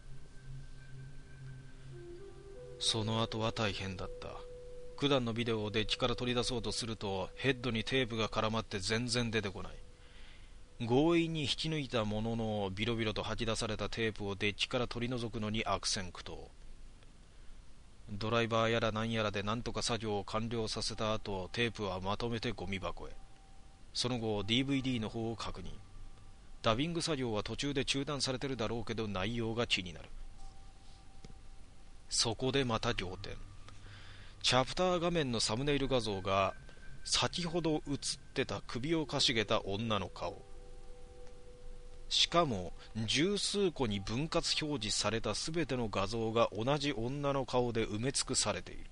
その後は大変だった。九段のビデオをデッキから取り出そうとすると、ヘッドにテープが絡まって全然出てこない。強引に引き抜いたものの、ビロビロと吐き出されたテープをデッキから取り除くのに悪戦苦闘。ドライバーやら何やらで何とか作業を完了させた後、テープはまとめてゴミ箱へ。その後 DVD の方を確認。ダビング作業は途中で中断されてるだろうけど内容が気になる。そこでまた仰天。 チャプター画面のサムネイル画像が先ほど映ってた首をかしげた女の顔、しかも十数個に分割表示された全ての画像が同じ女の顔で埋め尽くされている。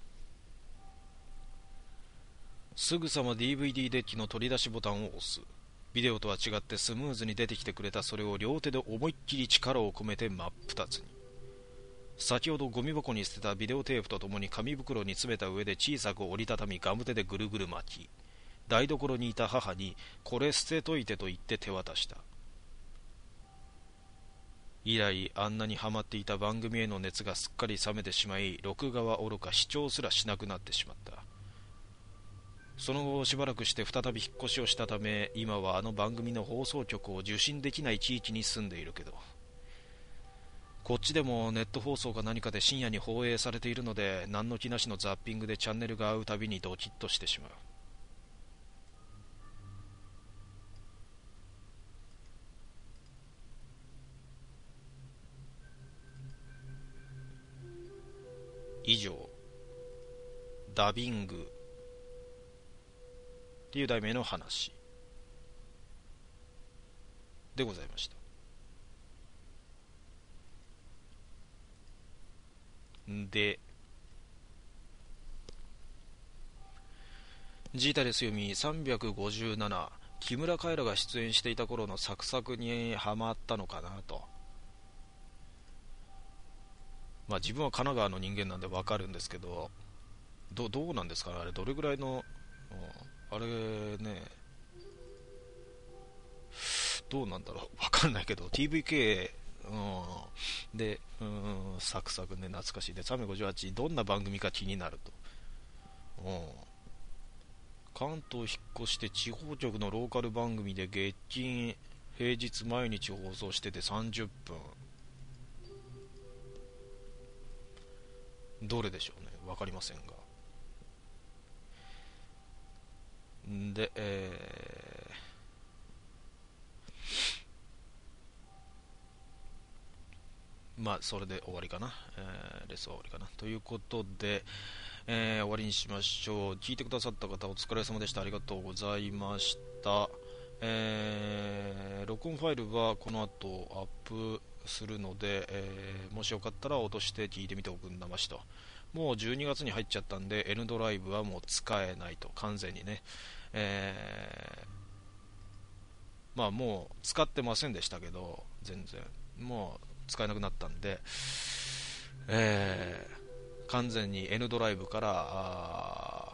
すぐさま DVD デッキの取り出しボタンを押す。ビデオとは違ってスムーズに出てきてくれたそれを両手で思いっきり力を込めて真っ二つに。先ほどゴミ箱に捨てたビデオテープとともに紙袋に詰めた上で小さく折りたたみガム手でぐるぐる巻き、台所にいた母にこれ捨てといてと言って手渡した。以来あんなにハマっていた番組への熱がすっかり冷めてしまい、録画はおろか視聴すらしなくなってしまった。その後しばらくして再び引っ越しをしたため、今はあの番組の放送局を受信できない地域に住んでいるけど、こっちでもネット放送か何かで深夜に放映されているので、何の気なしのザッピングでチャンネルが合うたびにドキッとしてしまう。以上、ダビングっていう題名の話でございました。で、ジータレス読み357、木村カエラが出演していた頃のサクサクにハマったのかなと。まあ自分は神奈川の人間なんでわかるんですけど、どうなんですかね、あれどれぐらいの、あれね、どうなんだろう、わかんないけど TVK、で、サクサクね、懐かしいで、358どんな番組か気になると。関東引っ越して地方局のローカル番組で月金平日毎日放送してて30分。どれでしょうね、わかりませんが。で、まあそれで終わりかな、レスは終わりかなということで、終わりにしましょう。聞いてくださった方お疲れ様でした。ありがとうございました。録音ファイルはこの後アップするので、もしよかったら落として聞いてみておくんなましと。もう12月に入っちゃったんで N ドライブはもう使えないと、完全にね、まあもう使ってませんでしたけど、全然もう使えなくなったんで、完全に N ドライブから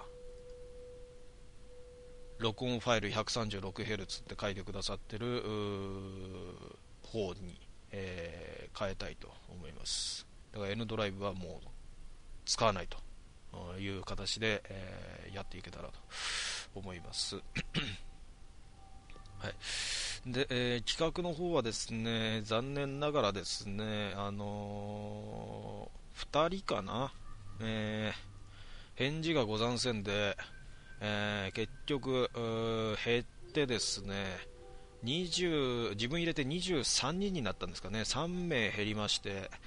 録音ファイル 136Hz って書いてくださってる方に、変えたいと思います。だから N ドライブはもう使わないという形で、やっていけたらと思います。はい。で、企画の方はですね、残念ながらですね、2人かな、返事がござんせんで、結局減ってですね、自分入れて23人になったんですかね。3名減りまして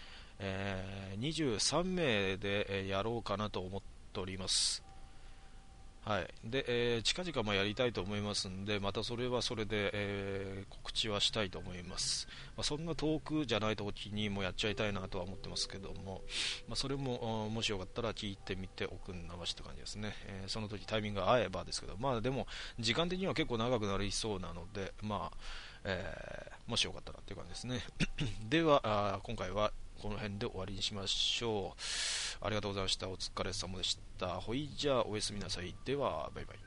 、23名でやろうかなと思っております。はい。で、近々やりたいと思いますんで、またそれはそれで、告知はしたいと思います。そんな遠くじゃない時にもやっちゃいたいなとは思ってますけども、それももしよかったら聞いてみておくんなましって感じですね。その時タイミングが合えばですけど、でも時間的には結構長くなりそうなので、もしよかったらっていう感じですね。では今回はこの辺で終わりにしましょう。ありがとうございました。お疲れ様でした。ほいじゃあおやすみなさい。ではバイバイ。